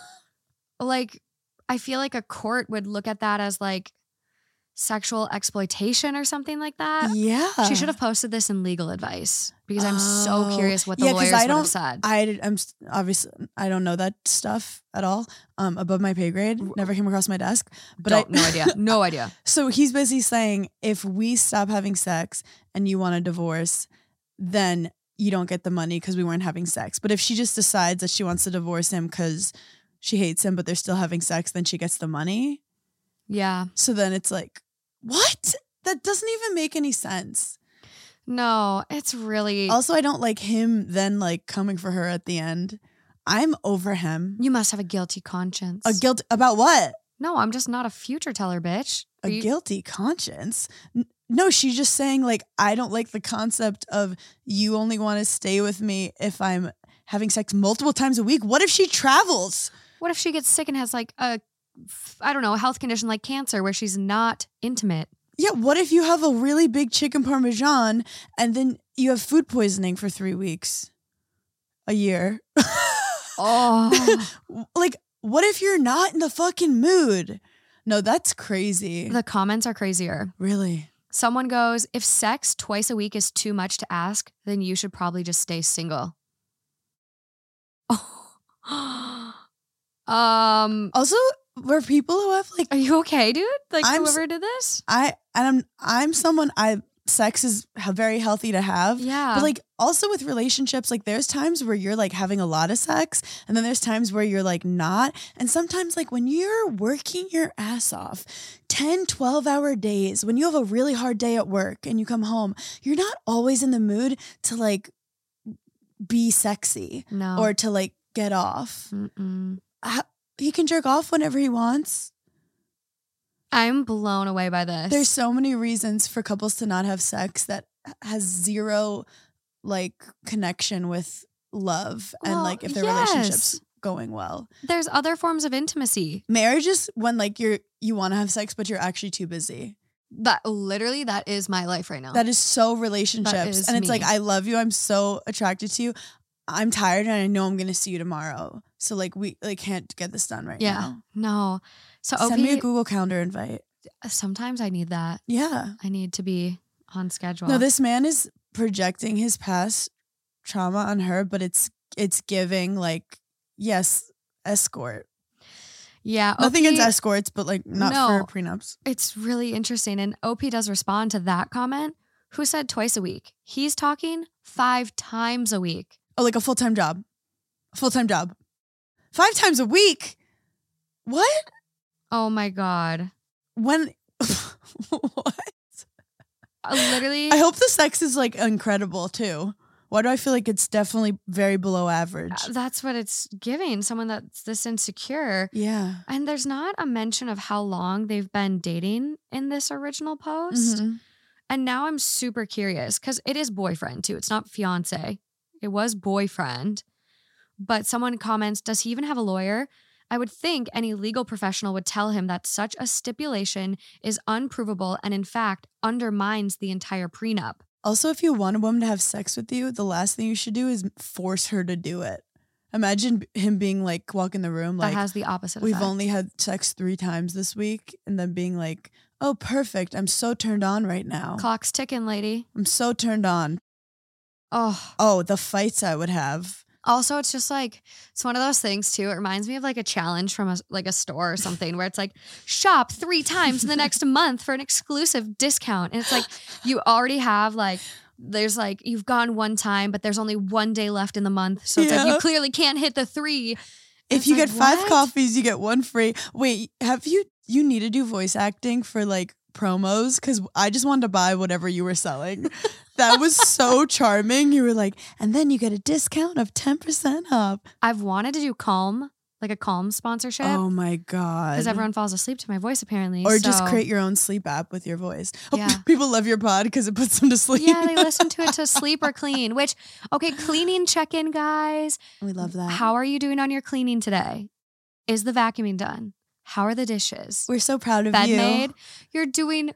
Like, I feel like a court would look at that as like sexual exploitation or something like that. Yeah. She should have posted this in legal advice because I'm so Oh. curious what the Yeah, 'cause lawyers I would have don't- said. I, I'm s- obviously, I don't know that stuff at all. Um, above my pay grade, never came across my desk. But Don't- I, no idea. No idea. So he's busy saying, if we stop having sex and you want a divorce, then you don't get the money because we weren't having sex. But if she just decides that she wants to divorce him because she hates him, but they're still having sex, then she gets the money. Yeah. So then it's like, what? That doesn't even make any sense. No, it's really. Also, I don't like him then like coming for her at the end. I'm over him. You must have a guilty conscience. A guilt about what? No, I'm just not a future teller, bitch. A Are you- guilty conscience? N- No, she's just saying like, I don't like the concept of you only want to stay with me if I'm having sex multiple times a week. What if she travels? What if she gets sick and has like a, I don't know, a health condition like cancer where she's not intimate? Yeah, what if you have a really big chicken parmesan and then you have food poisoning for three weeks? A year. Oh, Like, what if you're not in the fucking mood? No, that's crazy. the comments are crazier. Really? Someone goes, if sex twice a week is too much to ask, then you should probably just stay single. Oh. um, Also, were people who have like are you okay, dude? Like I'm s- whoever did this? I and I'm I'm someone I sex is h- very healthy to have. Yeah. But like also with relationships, like there's times where you're like having a lot of sex and then there's times where you're like not. And sometimes like when you're working your ass off ten, twelve hour days, when you have a really hard day at work and you come home, you're not always in the mood to like be sexy No. or to like get off. Mm-mm. Uh, He can jerk off whenever he wants. I'm blown away by this. There's so many reasons for couples to not have sex that has zero like connection with love and Well, like if their yes. relationship's going well. There's other forms of intimacy. Marriage is when like you're you want to have sex but you're actually too busy. That literally that is my life right now. That is so relationships. is And it's like me. I love you. I'm so attracted to you. I'm tired and I know I'm going to see you tomorrow. So like we like can't get this done right yeah. now. No. So Send me a Opie, Google Calendar invite. sometimes I need that. Yeah. I need to be on schedule. No, this man is projecting his past trauma on her, but it's it's giving like yes, escort. yeah. Nothing Opie- against escorts, but like not No. for prenups. It's really interesting. And O P does respond to that comment. Who said twice a week? He's talking five times a week. Oh, like a full time job, a full time job, five times a week. What? Oh my God. When? What? Uh, literally. I hope the sex is like incredible too. Why do I feel like it's definitely very below average? Uh, that's what it's giving. Someone that's this insecure. Yeah. And there's not a mention of how long they've been dating in this original post. Mm-hmm. And now I'm super curious because it is boyfriend too. It's not fiance. It was boyfriend. But someone comments, does he even have a lawyer? I would think any legal professional would tell him that such a stipulation is unprovable and in fact undermines the entire prenup. Also, if you want a woman to have sex with you, the last thing you should do is force her to do it. Imagine him being like, walk in the room like, that has the opposite we've effect. only had sex three times this week, and then being like, oh, perfect. I'm so turned on right now. Clock's ticking, lady. I'm so turned on. Oh. Oh, the fights I would have. Also, it's just like, it's one of those things too. It reminds me of like a challenge from a, like a store or something where it's like, shop three times in the next month for an exclusive discount. And it's like, you already have like, there's like, you've gone one time, but there's only one day left in the month. So it's Yeah. like, you clearly can't hit the three. And If it's you like, get five what? coffees, you get one free. Wait, have you, you need to do voice acting for like promos? Because I just wanted to buy whatever you were selling. That was so charming. You were like, and then you get a discount of ten percent off. I've wanted to do Calm, like a Calm sponsorship. Oh my God. Because everyone falls asleep to my voice apparently. Or just so- create your own sleep app with your voice. Oh, Yeah. People love your pod because it puts them to sleep. Yeah, they listen to it to sleep or clean, which, okay, cleaning check-in, guys. We love that. How are you doing on your cleaning today? Is the vacuuming done? How are the dishes? We're so proud of Bed you. made? You're doing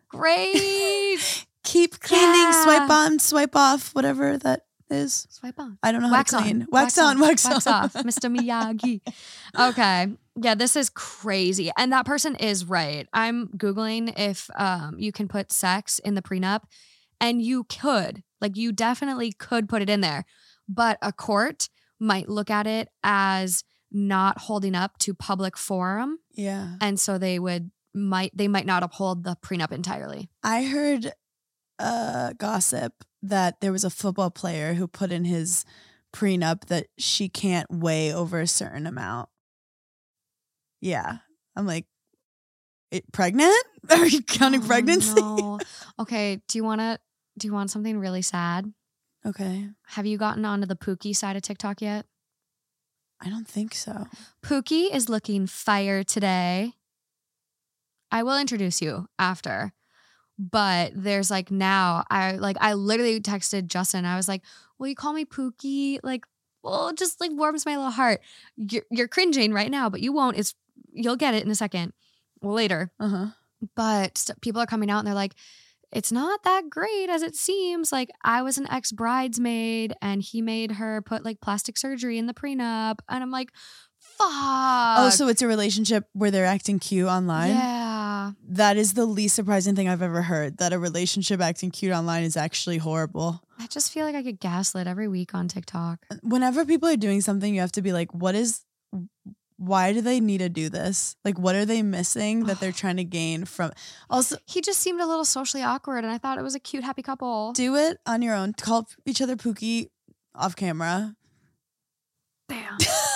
great. Keep cleaning, Yeah. swipe on, swipe off, whatever that is. Swipe on. I don't know Wax how to clean. on. Wax, on, wax, wax on. off, Mister Miyagi. Okay. Yeah, this is crazy. And that person is right. I'm Googling if um, you can put sex in the prenup, and you could. Like, you definitely could put it in there. But a court might look at it as not holding up to public forum. Yeah. And so they would might they might not uphold the prenup entirely. I heard uh, gossip that there was a football player who put in his prenup that she can't weigh over a certain amount. Yeah. I'm like, it, pregnant? Are you counting Oh, pregnancy? no. Okay, do you want to do you want something really sad? Okay. Have you gotten onto the Pookie side of TikTok yet? I don't think so. Pookie is looking fire today. I will introduce you after. But there's like now, I like I literally texted Justin. I was like, will you call me Pookie? Like, well, it just like warms my little heart. You're, you're cringing right now, but you won't. It's you'll get it in a second. Well, later. Uh-huh. But st- people are coming out and they're like, it's not that great as it seems. Like, I was an ex-bridesmaid and he made her put like plastic surgery in the prenup. And I'm like, fuck. Oh, so it's a relationship where they're acting cute online? Yeah. That is the least surprising thing I've ever heard, that a relationship acting cute online is actually horrible. I just feel like I get gaslit every week on TikTok. Whenever people are doing something, you have to be like, what is, why do they need to do this? Like, what are they missing that they're trying to gain from? Also, He just seemed a little socially awkward and I thought it was a cute, happy couple. do it on your own. Call each other Pookie off camera. Damn.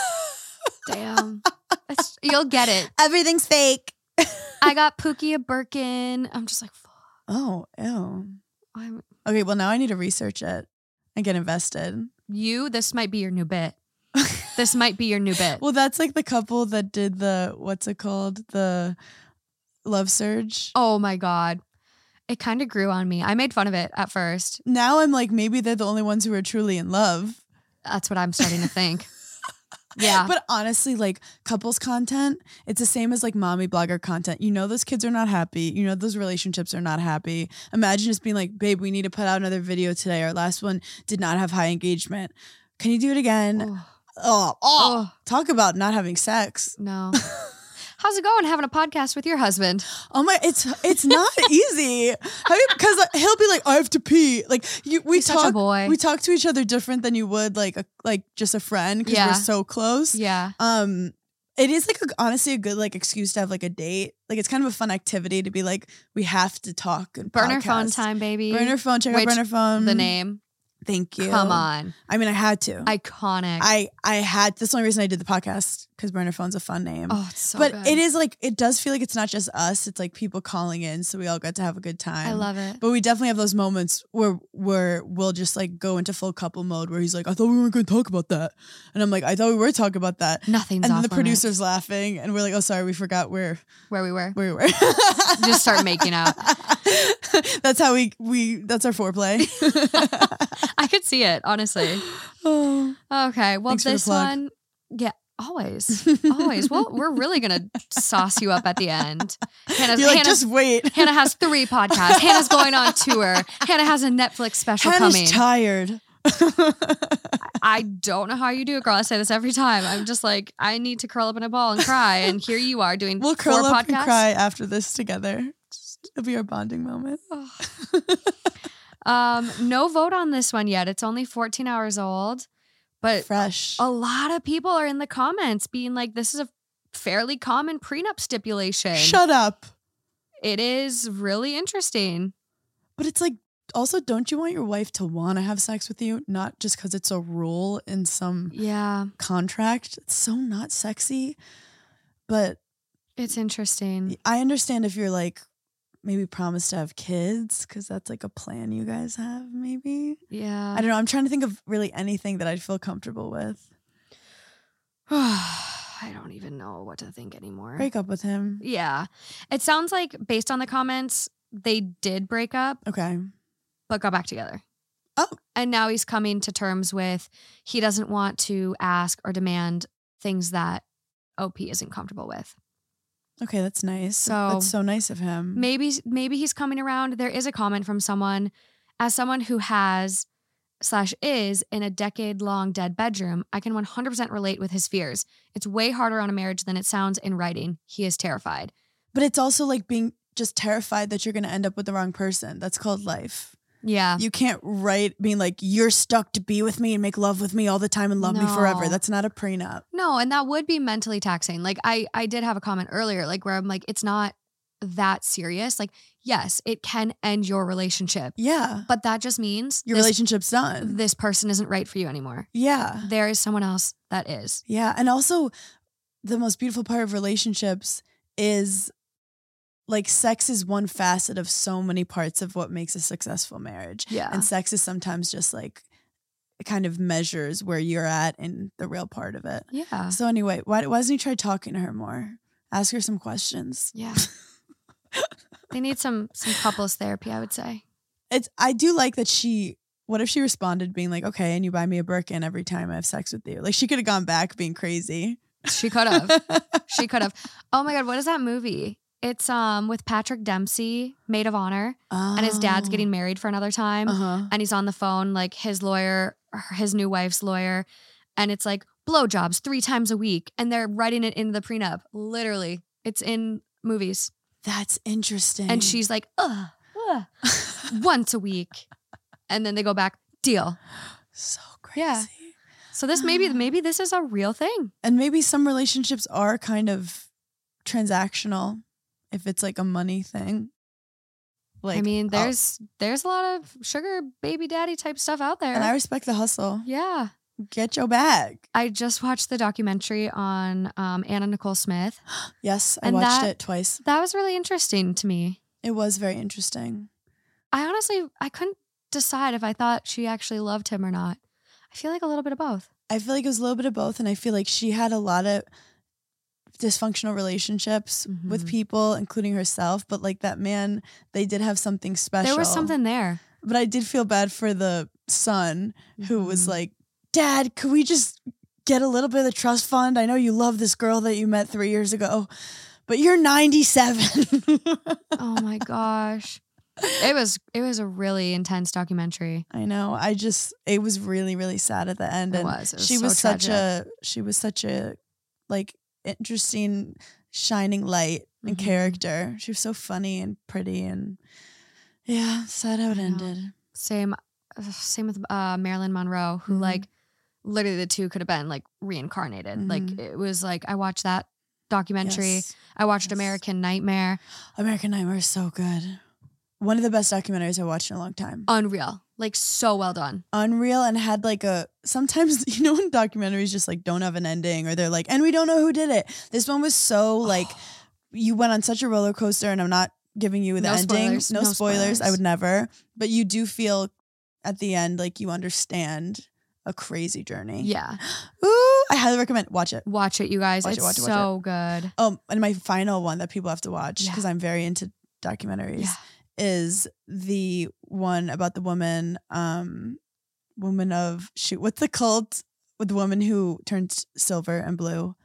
Damn. It's, you'll get it. Everything's fake. I got Pookie a Birkin. I'm just like, fuck. Oh, ew. I'm, Okay, well, now I need to research it and get invested. you, this might be your new bit. This might be your new bit. Well, that's like the couple that did the, what's it called? The Love Surge. Oh my God. It kind of grew on me. I made fun of it at first. Now I'm like, maybe they're the only ones who are truly in love. That's what I'm starting to think. Yeah. But honestly, like couples content, it's the same as like mommy blogger content. You know, those kids are not happy. You know, those relationships are not happy. Imagine just being like, babe, we need to put out another video today. Our last one did not have high engagement. Can you do it again? Oh, Oh, oh, oh, talk about not having sex. no. How's it going having a podcast with your husband? Oh my, it's it's not easy. Because he'll be like, I have to pee. Like you, we He's talk, such a boy. we talk to each other different than you would like a like just a friend because Yeah. we're so close. Yeah. Um, it is like a, honestly a good like excuse to have like a date. Like it's kind of a fun activity to be like, we have to talk and Burner phone podcast. time, baby. Burner phone. Check Which, out burner phone. The name. Thank you. Come on. I mean, I had to. Iconic. I I had. That's the only reason I did the podcast, because Burner Phone's a fun name. Oh, it's so but good. it is like, it does feel like it's not just us. It's like people calling in, so we all got to have a good time. I love it. But we definitely have those moments where where we'll just like go into full couple mode, where he's like, I thought we weren't going to talk about that, and I'm like, I thought we were talking about that. Nothing's and off then the limits. producer's laughing, and we're like, oh, sorry, we forgot where Where we were. where we were. Just start making out. That's how we we. That's our foreplay. I could see it, honestly. Oh. Okay. Well, Thanks for the this plug. one, yeah, always, always. Well, we're really gonna sauce you up at the end. Hannah's, You're like, Hannah's- just wait. Hannah has three podcasts. Hannah's going on tour. Hannah has a Netflix special Hannah's coming. tired. I don't know how you do it, girl. I say this every time. I'm just like, I need to curl up in a ball and cry, and here you are doing We'll four curl up podcasts. and cry after this together. It'll be our bonding moment. Um, no vote on this one yet. It's only fourteen hours old, but Fresh. a lot of people are in the comments being like, this is a fairly common prenup stipulation. Shut up. It is really interesting. But it's like, also, don't you want your wife to want to have sex with you? Not just because it's a rule in some Yeah, contract. It's so not sexy. But it's interesting. I understand if you're like, maybe promise to have kids, because that's like a plan you guys have, maybe. Yeah. I don't know. I'm trying to think of really anything that I'd feel comfortable with. I don't even know what to think anymore. Break up with him. Yeah. It sounds like, based on the comments, they did break up, Okay. but got back together. Oh. And now he's coming to terms with he doesn't want to ask or demand things that O P isn't comfortable with. Okay, that's nice. So- that's so nice of him. Maybe maybe he's coming around. There is a comment from someone, as someone who has slash is in a decade-long dead bedroom, I can one hundred percent relate with his fears. It's way harder on a marriage than it sounds in writing. He is terrified. But it's also like being just terrified that you're going to end up with the wrong person. That's called life. Yeah. You can't write being like, you're stuck to be with me and make love with me all the time and love me forever. No. That's not a prenup. No, and that would be mentally taxing. Like I I did have a comment earlier, like where I'm like, it's not that serious. Like, yes, it can end your relationship. Yeah. But that just means Your this, relationship's done. this person isn't right for you anymore. Yeah. There is someone else that is. Yeah. And also, the most beautiful part of relationships is like sex is one facet of so many parts of what makes a successful marriage. Yeah. And sex is sometimes just like, it kind of measures where you're at in the real part of it. Yeah. So anyway, why, why doesn't he try talking to her more? Ask her some questions. Yeah. They need some some couples therapy, I would say. It's I do like that she, what if she responded being like, okay, and you buy me a Birkin every time I have sex with you? Like she could have gone back being crazy. She could have. She could have. Oh my God, what is that movie? It's um with Patrick Dempsey, Maid of Honor, Oh. and his dad's getting married for another time. Uh-huh. And he's on the phone, like his lawyer, his new wife's lawyer, and it's like blowjobs three times a week, and they're writing it into the prenup. Literally, it's in movies, That's interesting. and she's like, ugh, ugh, once a week, and then they go back. Deal. so crazy. Yeah. So this maybe maybe this is a real thing. And maybe some relationships are kind of transactional if it's like a money thing. Like I mean, I'll- there's there's a lot of sugar baby daddy type stuff out there. and I respect the hustle. yeah. Get your bag. I just watched the documentary on um, Anna Nicole Smith. Yes, I And watched that- it twice. That was really interesting to me. It was very interesting. I honestly, I couldn't decide if I thought she actually loved him or not. I feel like a little bit of both. I feel like it was a little bit of both, and I feel like she had a lot of dysfunctional relationships with Mhm. people, including herself. But like that man, they did have something special. There was something there. But I did feel bad for the son who was Mhm. like, Dad, could we just get a little bit of the trust fund? I know you love this girl that you met three years ago, but you're ninety-seven. Oh my gosh. It was it was a really intense documentary. I know. I just, it was really, really sad at the end. It and was. It was she so was such tragic. a, she was such a like interesting, shining light and Mhm. character. She was so funny and pretty, and yeah, sad how it I know. ended. Same same with uh, Marilyn Monroe, who Mhm. like literally the two could have been like reincarnated. Like Mhm. it was like I watched that documentary. Yes. I watched Yes. American Nightmare. American Nightmare is so good. One of the best documentaries I watched in a long time. Unreal. Like so well done. Unreal, and had like a, sometimes, you know, when documentaries just like don't have an ending, or they're like, and we don't know who did it. This one was so like, you went on such a roller coaster, and I'm not giving you the No ending. spoilers. No, No spoilers. spoilers. I would never. But you do feel at the end like you understand a crazy journey. Yeah. Ooh, I highly recommend. Watch it. Watch it, you guys. Watch it, it's watch it, watch so good. Oh, and my final one that people have to watch, Yeah. because I'm very into documentaries, Yeah. is the one about the woman, um, woman of shoot. What's the cult with the woman who turns silver and blue?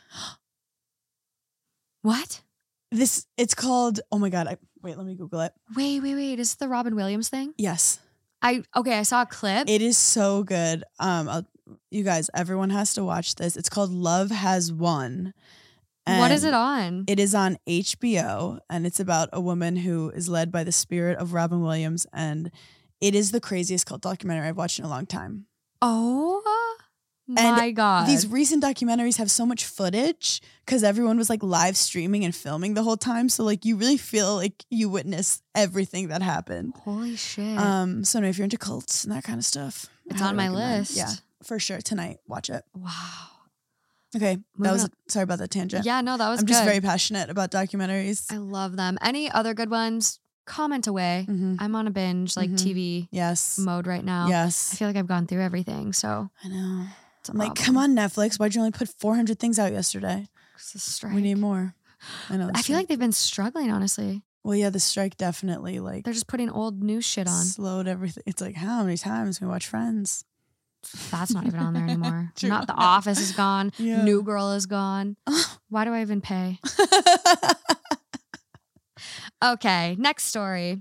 What? This it's called. Oh my god! I, wait, let me Google it. Wait, wait, wait. Is it the Robin Williams thing? Yes, I okay. I saw a clip. it is so good. Um, I'll, you guys, everyone has to watch this. It's called Love Has Won. What is And it on? It is on H B O, and it's about a woman who is led by the spirit of Robin Williams, and it is the craziest cult documentary I've watched in a long time. Oh And my god! These recent documentaries have so much footage because everyone was like live streaming and filming the whole time, so like you really feel like you witness everything that happened. Holy shit! Um, so no, if you're into cults and that kind of stuff, I It's highly on my recommend. list. Yeah, for sure. Tonight, watch it. Wow. Okay, that Moving was on. sorry about that tangent. Yeah, no, that was I'm good. just very passionate about documentaries. I love them. Any other good ones? Comment away. Mhm. I'm on a binge, like Mhm. T V Yes. mode right now. Yes. I feel like I've gone through everything, so I know. it's a I'm like, problem. come on, Netflix. Why'd you only put four hundred things out yesterday? It's a strike. We need more. I know. I feel like they've been struggling, honestly. Well, yeah, the strike definitely like They're just putting old news shit on. slowed everything. It's like, how many times can we watch Friends? That's not even on there anymore. True. Not The No. Office is gone. Yeah. New Girl is gone. Why do I even pay? Okay, next story.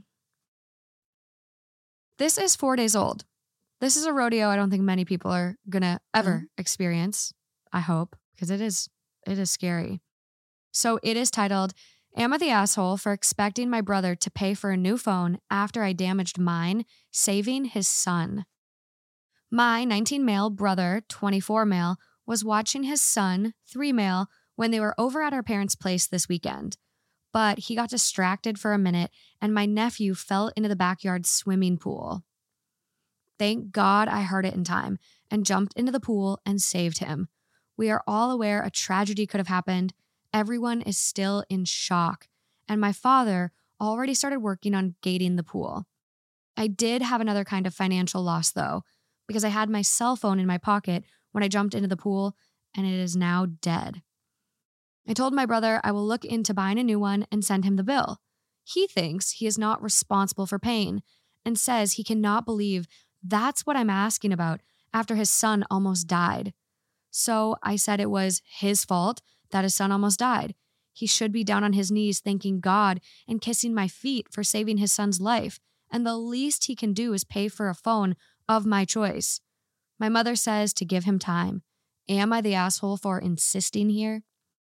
This is four days old. This is a rodeo I don't think many people are gonna ever Mhm. experience. I hope, because it is it is scary. So it is titled, Am I the Asshole for Expecting My Brother to Pay for a New Phone After I Damaged Mine, Saving His Son? My nineteen male brother, twenty-four male, was watching his son, three male, when they were over at our parents' place this weekend. But he got distracted for a minute and my nephew fell into the backyard swimming pool. Thank God I heard it in time and jumped into the pool and saved him. We are all aware a tragedy could have happened. Everyone is still in shock. And my father already started working on gating the pool. I did have another kind of financial loss though, because I had my cell phone in my pocket when I jumped into the pool and it is now dead. I told my brother I will look into buying a new one and send him the bill. He thinks he is not responsible for paying and says he cannot believe that's what I'm asking about after his son almost died. So I said it was his fault that his son almost died. He should be down on his knees thanking God and kissing my feet for saving his son's life. And the least he can do is pay for a phone of my choice. My mother says to give him time. Am I the asshole for insisting here?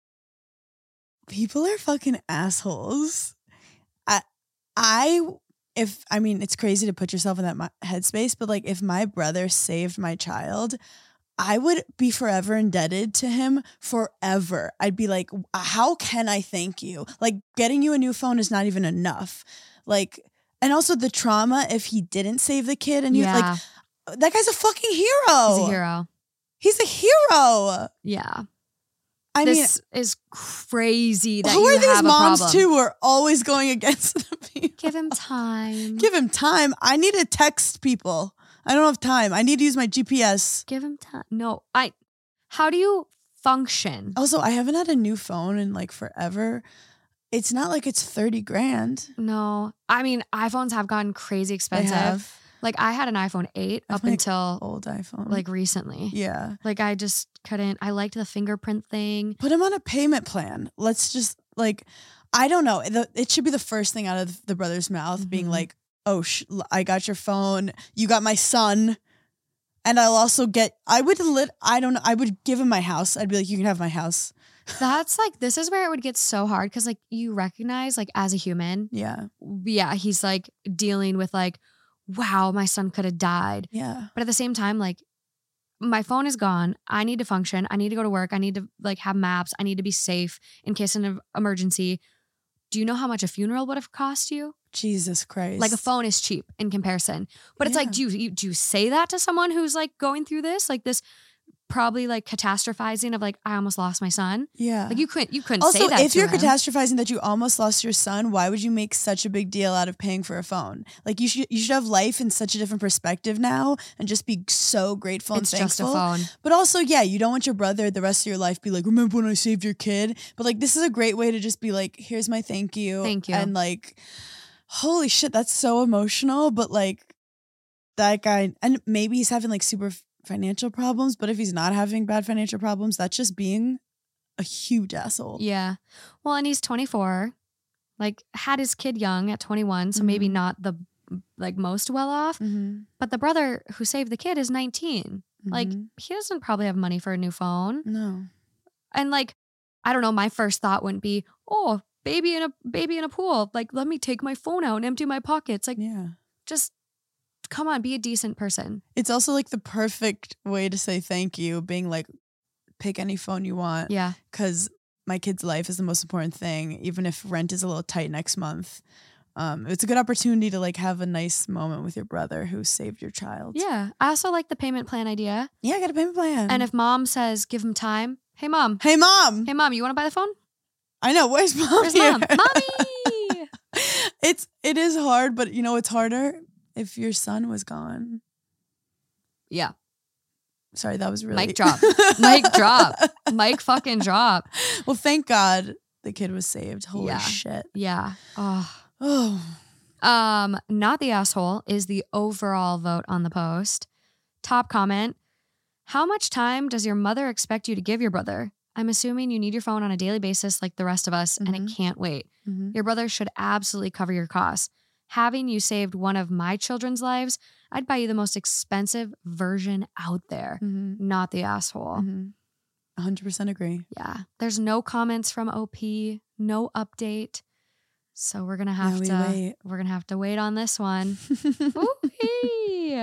People are fucking assholes. I, I, if, I mean, it's crazy to put yourself in that mi- headspace, but like if my brother saved my child, I would be forever indebted to him forever. I'd be like, how can I thank you? Like getting you a new phone is not even enough. Like, and also the trauma if he didn't save the kid and he Yeah, like, that guy's a fucking hero. he's a hero. He's a hero. Yeah. I mean, this is crazy that who you are these have a moms problem. too who are always going against the people? Give him time. Give him time. I need to text people. I don't have time. I need to use my G P S. Give him time. No, I. How do you function? Also, I haven't had a new phone in like forever. It's not like it's thirty grand. No, I mean iPhones have gotten crazy They expensive. have Like I had an iPhone eight I have up my until old iPhone. like recently. yeah. Like I just couldn't. I liked the fingerprint thing. Put him on a payment plan. Let's just like, I don't know. The, it should be the first thing out of the brother's mouth being Mhm. like, oh, sh- I got your phone. You got my son. And I'll also get, I would lit, I don't know. I would give him my house. I'd be like, you can have my house. That's like this is where it would get so hard because like you recognize like as a human, Yeah. yeah, he's like dealing with like, wow, my son could have died. Yeah. But at the same time, like my phone is gone. I need to function. I need to go to work. I need to like have maps. I need to be safe in case of an emergency. Do you know how much a funeral would have cost you? Jesus Christ. Like a phone is cheap in comparison. But it's Yeah. like, do you, you do you say that to someone who's like going through this? Like this probably like catastrophizing of like, I almost lost my son. Yeah. Like you couldn't you couldn't Also, say that if to you're him. catastrophizing that you almost lost your son, why would you make such a big deal out of paying for a phone? Like you should you should have life in such a different perspective now and just be so grateful It's and just a thankful. phone. But also, yeah, you don't want your brother the rest of your life be like, remember when I saved your kid? But like this is a great way to just be like, here's my thank you. Thank you. And like, holy shit, that's so emotional. But like that guy, and maybe he's having like super financial problems, but if he's not having bad financial problems, that's just being a huge asshole. Yeah. Well, and he's twenty-four. Like had his kid young at twenty-one, so maybe Mhm. not the like most well off. Mm-hmm. But the brother who saved the kid is nineteen. Like Mm-hmm. he doesn't probably have money for a new phone. No. And like, I don't know, my first thought wouldn't be, oh, baby in a baby in a pool. Like, let me take my phone out and empty my pockets. Like, Yeah. just come on, be a decent person. It's also like the perfect way to say thank you, being like, pick any phone you want. Yeah. Because my kid's life is the most important thing, even if rent is a little tight next month. Um, it's a good opportunity to like have a nice moment with your brother who saved your child. Yeah. I also like the payment plan idea. Yeah, I got a payment plan. And if mom says, give him time, hey, mom. Hey, mom. Hey, mom, you want to buy the phone? I know. Where's mom? Where's here? mom? Mommy. It's, it is hard, but you know what's harder? If your son was gone. Yeah. Sorry, that was really... Mic drop. Mic drop. Mic fucking drop. Well, thank God the kid was saved. Holy Yeah. shit. Yeah. Oh. Oh. Um, not the asshole is the overall vote on the post. Top comment. How much time does your mother expect you to give your brother? I'm assuming you need your phone on a daily basis like the rest of us, and it can't wait. Mm-hmm. Your brother should absolutely cover your costs. Having you saved one of my children's lives, I'd buy you the most expensive version out there. Mm-hmm. Not the asshole. Mm-hmm. one hundred percent agree. Yeah. There's no comments from O P, no update. So we're gonna have Yeah, we to wait. we're gonna have to wait on this one. Woo-hee.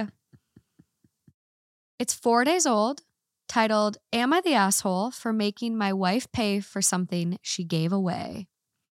It's four days old, titled Am I the Asshole for Making My Wife Pay for Something She Gave Away?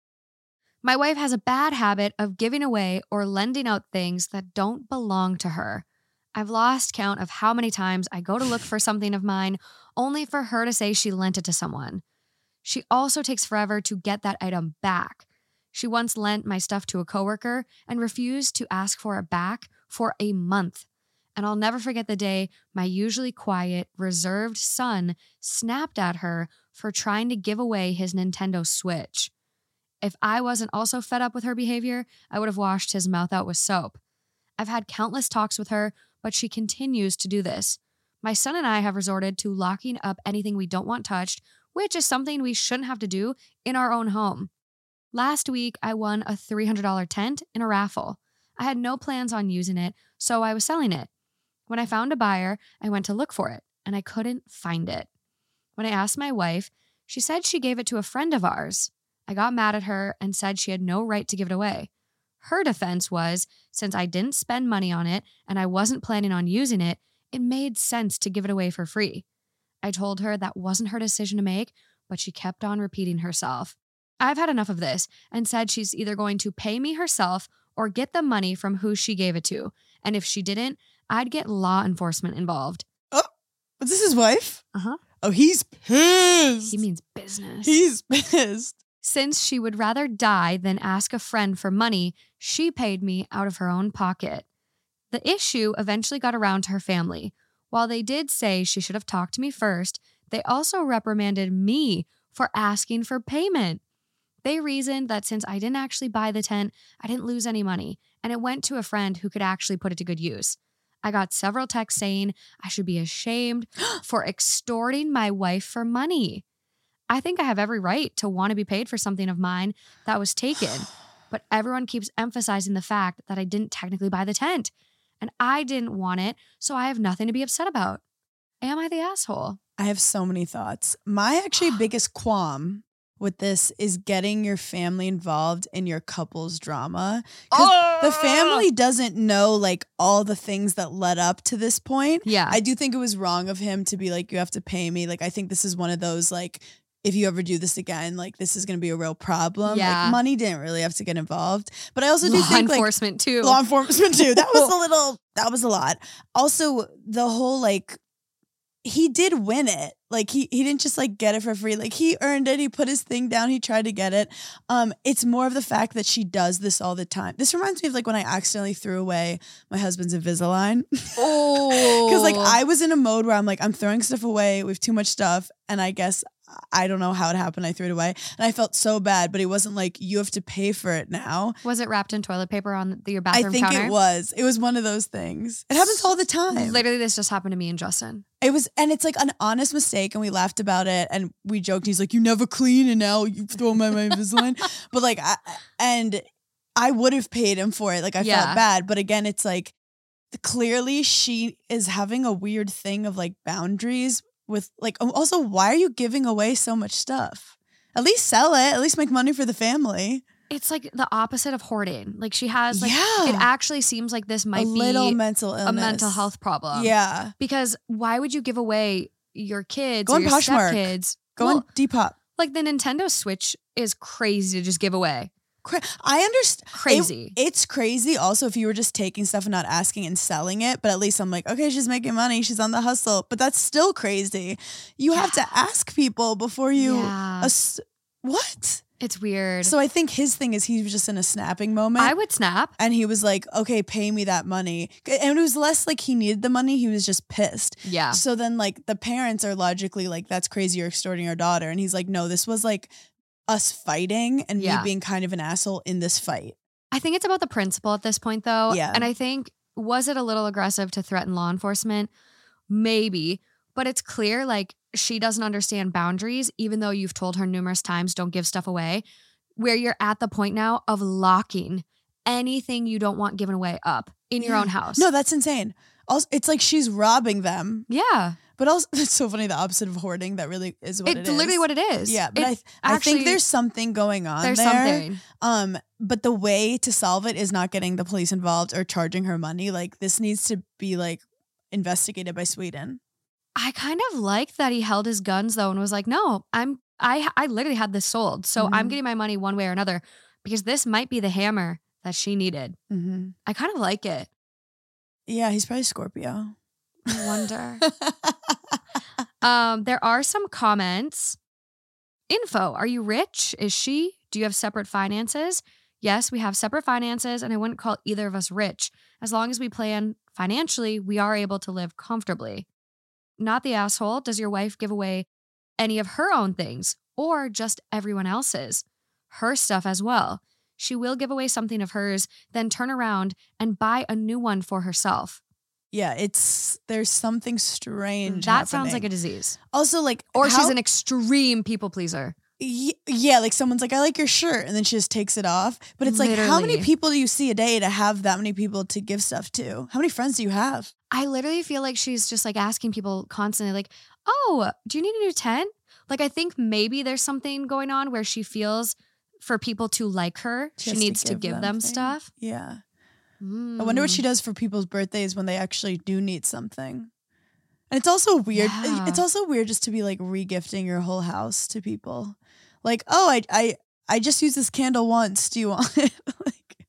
My wife has a bad habit of giving away or lending out things that don't belong to her. I've lost count of how many times I go to look for something of mine only for her to say she lent it to someone. She also takes forever to get that item back. She once lent my stuff to a coworker and refused to ask for it back for a month. And I'll never forget the day my usually quiet, reserved son snapped at her for trying to give away his Nintendo Switch. If I wasn't also fed up with her behavior, I would have washed his mouth out with soap. I've had countless talks with her, but she continues to do this. My son and I have resorted to locking up anything we don't want touched, which is something we shouldn't have to do in our own home. Last week, I won a three hundred dollars tent in a raffle. I had no plans on using it, so I was selling it. When I found a buyer, I went to look for it, and I couldn't find it. When I asked my wife, she said she gave it to a friend of ours. I got mad at her and said she had no right to give it away. Her defense was, since I didn't spend money on it and I wasn't planning on using it, it made sense to give it away for free. I told her that wasn't her decision to make, but she kept on repeating herself. I've had enough of this and said she's either going to pay me herself or get the money from who she gave it to. And if she didn't, I'd get law enforcement involved. Oh, was this his wife? Uh-huh. Oh, he's pissed. He means business. He's pissed. Since she would rather die than ask a friend for money, she paid me out of her own pocket. The issue eventually got around to her family. While they did say she should have talked to me first, they also reprimanded me for asking for payment. They reasoned that since I didn't actually buy the tent, I didn't lose any money, and it went to a friend who could actually put it to good use. I got several texts saying I should be ashamed for extorting my wife for money. I think I have every right to want to be paid for something of mine that was taken, but everyone keeps emphasizing the fact that I didn't technically buy the tent, and I didn't want it, so I have nothing to be upset about. Am I the asshole? I have so many thoughts. My actually biggest qualm with this is getting your family involved in your couple's drama. Because Oh! the family doesn't know like all the things that led up to this point. Yeah. I do think it was wrong of him to be like, you have to pay me. Like, I think this is one of those like, if you ever do this again, like this is going to be a real problem. Yeah. Like money didn't really have to get involved. But I also do law think enforcement like, too. Law enforcement too. That was a little, that was a lot. Also, the whole like, he did win it. Like he he didn't just like get it for free. Like he earned it. He put his thing down. He tried to get it. Um, it's more of the fact that she does this all the time. This reminds me of like when I accidentally threw away my husband's Invisalign. Oh, Because like I was in a mode where I'm like, I'm throwing stuff away. We have too much stuff. And I guess I don't know how it happened. I threw it away and I felt so bad, but it wasn't like you have to pay for it now. Was it wrapped in toilet paper on the, your bathroom I think counter? it was. It was one of those things. It happens all the time. Literally, this just happened to me and Justin. It was, and it's like an honest mistake, and we laughed about it, and we joked. He's like, "You never clean, and now you throw my my Invisalign." But like, I, and I would have paid him for it. Like I Yeah. felt bad, but again, it's like clearly she is having a weird thing of like boundaries with like. Also, why are you giving away so much stuff? At least sell it. At least make money for the family. It's like the opposite of hoarding. Like she has, like, Yeah. it actually seems like this might a be little mental illness, a mental health problem. Yeah, Because why would you give away your kids Go or on your Poshmark. stepkids? go Well, on Depop. like the Nintendo Switch is crazy to just give away. Cra- I understand. Crazy. It's crazy also if you were just taking stuff and not asking and selling it, but at least I'm like, okay, she's making money. She's on the hustle. But that's still crazy. You have to ask people before you. Yeah. Ass- what? It's weird. So I think his thing is he was just in a snapping moment. I would snap. and he was like, okay, pay me that money. And it was less like he needed the money. He was just pissed. Yeah. So then like the parents are logically like, that's crazy. You're extorting our daughter. And he's like, no, this was like us fighting and Yeah. me being kind of an asshole in this fight. I think it's about the principle at this point, though. Yeah. And I think, was it a little aggressive to threaten law enforcement? Maybe. But it's clear, like, she doesn't understand boundaries, even though you've told her numerous times, don't give stuff away, where you're at the point now of locking anything you don't want given away up in your Yeah. own house. No, that's insane. Also, it's like she's robbing them. Yeah. But also, it's so funny. The opposite of hoarding. That really is what it It's is. literally what it is. Yeah, but It I, th- I actually- think there's something going on There's there. something. Um, but the way to solve it is not getting the police involved or charging her money. Like this needs to be like investigated by Sweden. I kind of liked that he held his guns though and was like, no, I'm I I literally had this sold. So I'm Mhm. getting my money one way or another because this might be the hammer that she needed. Mm-hmm. I kind of like it. Yeah, he's probably Scorpio. I wonder. um, there are some comments. Info. Are you rich? Is she? Do you have separate finances? Yes, we have separate finances, and I wouldn't call either of us rich. As long as we plan financially, we are able to live comfortably. Not the asshole. Does your wife give away any of her own things or just everyone else's? Her stuff as well. She will give away something of hers, then turn around and buy a new one for herself. Yeah, it's there's something strange. That sounds like a happening. disease. Also, like, Or how- she's an extreme people pleaser. Y- yeah, like someone's like, I like your shirt, and then she just takes it off. But it's like, how many Literally. people do you see a day to have that many people to give stuff to? How many friends do you have? I literally feel like she's just like asking people constantly, like, oh, do you need a new tent? Like, I think maybe there's something going on where she feels for people to like her, she, has to needs to give give them them, things. stuff. Yeah. I wonder what Mm. she does for people's birthdays when they actually do need something. And it's also weird. Yeah. It's also weird just to be like regifting your whole house to people. Like, oh, I I I just used this candle once. Do you want it? Like,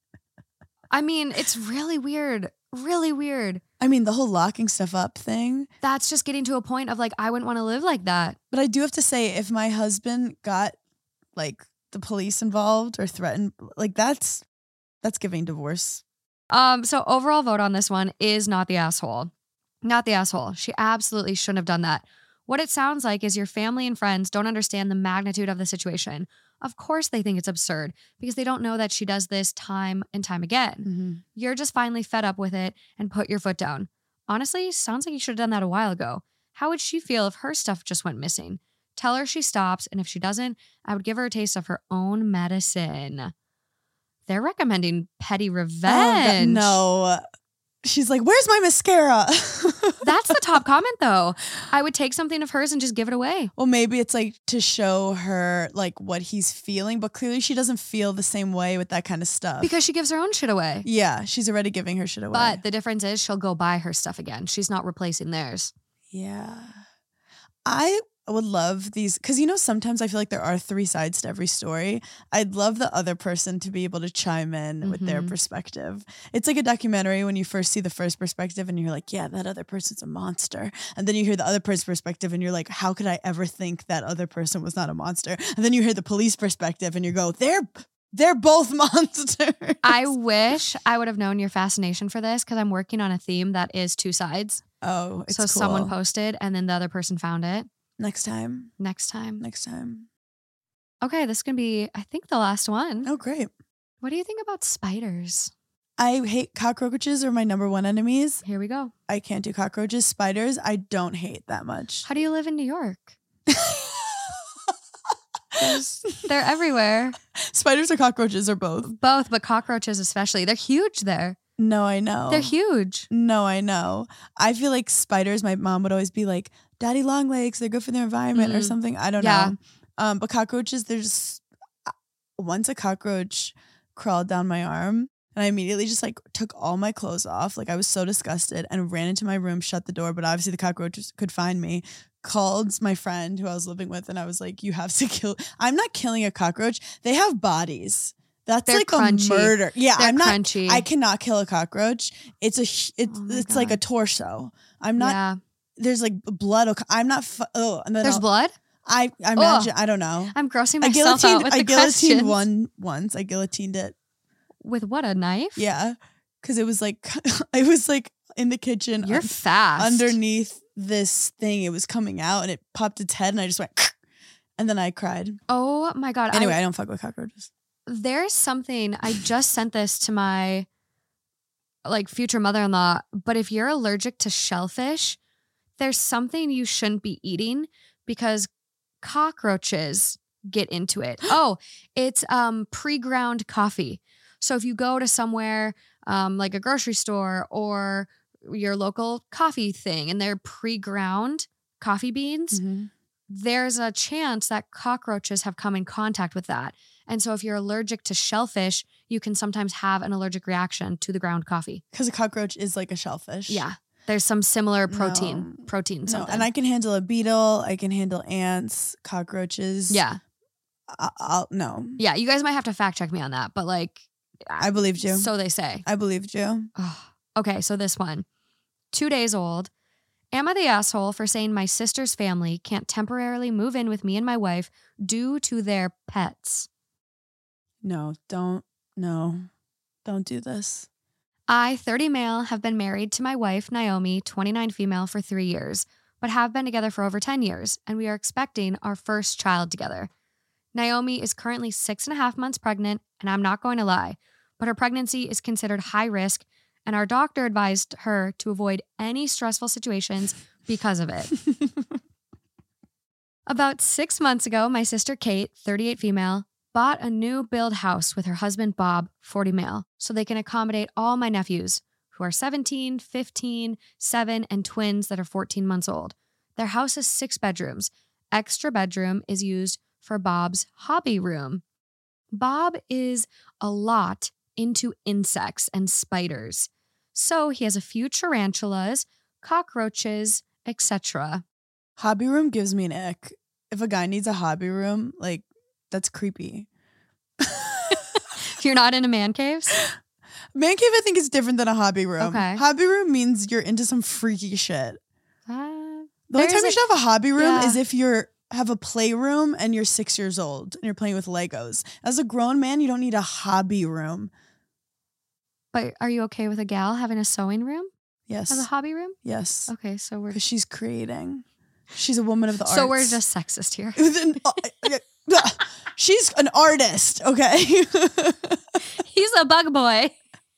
I mean, it's really weird. Really weird. I mean, the whole locking stuff up thing. That's just getting to a point of like, I wouldn't want to live like that. But I do have to say, if my husband got like the police involved or threatened, like that's that's giving divorce. Um, so overall vote on this one is not the asshole. Not the asshole. She absolutely shouldn't have done that. What it sounds like is your family and friends don't understand the magnitude of the situation. Of course they think it's absurd because they don't know that she does this time and time again. Mm-hmm. You're just finally fed up with it and put your foot down. Honestly, sounds like you should have done that a while ago. How would she feel if her stuff just went missing? Tell her she stops, and if she doesn't, I would give her a taste of her own medicine. They're recommending petty revenge. no. She's like, where's my mascara? That's the top comment, though. I would take something of hers and just give it away. Well, maybe it's like to show her like what he's feeling, but clearly she doesn't feel the same way with that kind of stuff. Because she gives her own shit away. yeah, she's already giving her shit away. But the difference is she'll go buy her stuff again. She's not replacing theirs. yeah, I would love these, because you know sometimes I feel like there are three sides to every story. I'd love the other person to be able to chime in mm-hmm. with their perspective. It's like a documentary when you first see the first perspective and you're like, yeah, that other person's a monster. And then you hear the other person's perspective and you're like, how could I ever think that other person was not a monster? And then you hear the police perspective and you go, they're they're both monsters. I wish I would have known your fascination for this, because I'm working on a theme that is two sides. Oh, it's so cool. Someone posted and then the other person found it. Next time. Next time. Next time. Okay, this is going to be, I think, the last one. Oh, great. What do you think about spiders? I hate cockroaches are my number one enemies. Here we go. I can't do cockroaches. Spiders, I don't hate that much. How do you live in New York? They're everywhere. Spiders or cockroaches or both? Both, but cockroaches especially. They're huge there. No, I know. They're huge. No, I know. I feel like spiders, my mom would always be like, daddy long legs, they're good for the environment mm-hmm. or something. I don't yeah. know. Um, but cockroaches, there's once a cockroach crawled down my arm and I immediately just like took all my clothes off. Like I was so disgusted and ran into my room, shut the door. But obviously the cockroaches could find me. Called my friend who I was living with and I was like, you have to kill. I'm not killing a cockroach. They have bodies. That's They're like crunchy. a murder. Yeah, They're I'm not. Crunchy. I cannot kill a cockroach. It's a. It's oh it's God. like a torso. I'm not. Yeah. There's like blood. I'm not. Fu- oh, and then there's I'll, blood. I I imagine. Oh, I don't know. I'm grossing I myself out with I the guillotined questions. one once. I guillotined it. With what, a knife? Yeah, because it was like it was like in the kitchen. You're un- fast. Underneath this thing, it was coming out and it popped its head and I just went, and then I cried. Oh my God. Anyway, I, I don't fuck with cockroaches. There's something, I just sent this to my like future mother-in-law, but if you're allergic to shellfish, there's something you shouldn't be eating because cockroaches get into it. Oh, it's um pre-ground coffee. So if you go to somewhere um, like a grocery store or your local coffee thing and they're pre-ground coffee beans, mm-hmm. there's a chance that cockroaches have come in contact with that. And so if you're allergic to shellfish, you can sometimes have an allergic reaction to the ground coffee. Because a cockroach is like a shellfish. Yeah. There's some similar protein, no. protein something. No. And I can handle a beetle. I can handle ants, cockroaches. Yeah. I- I'll, no. Yeah. You guys might have to fact check me on that, but like. I believed you. So they say. I believed you. Oh, okay. So this one, two days old. Am I the asshole for saying my sister's family can't temporarily move in with me and my wife due to their pets? No, don't. No, don't do this. I, thirty male, have been married to my wife, Naomi, twenty-nine female, for three years, but have been together for over ten years, and we are expecting our first child together. Naomi is currently six and a half months pregnant, and I'm not going to lie, but her pregnancy is considered high risk, and our doctor advised her to avoid any stressful situations because of it. About six months ago, my sister Kate, thirty-eight female, bought a new build house with her husband Bob, forty male, so they can accommodate all my nephews, who are seventeen, fifteen, seven, and twins that are fourteen months old. Their house is six bedrooms. Extra bedroom is used for Bob's hobby room. Bob is a lot into insects and spiders. So he has a few tarantulas, cockroaches, et cetera. Hobby room gives me an ick. If a guy needs a hobby room, like, that's creepy. You're not into man caves? Man cave, I think, is different than a hobby room. Okay. Hobby room means you're into some freaky shit. Uh, the only time you should have a hobby room yeah. is if you're have a playroom and you're six years old and you're playing with Legos. As a grown man, you don't need a hobby room. But are you okay with a gal having a sewing room? Yes. As a hobby room? Yes. Okay, so we're... Because she's creating. She's a woman of the arts. So we're just sexist here. She's an artist, okay? He's a bug boy.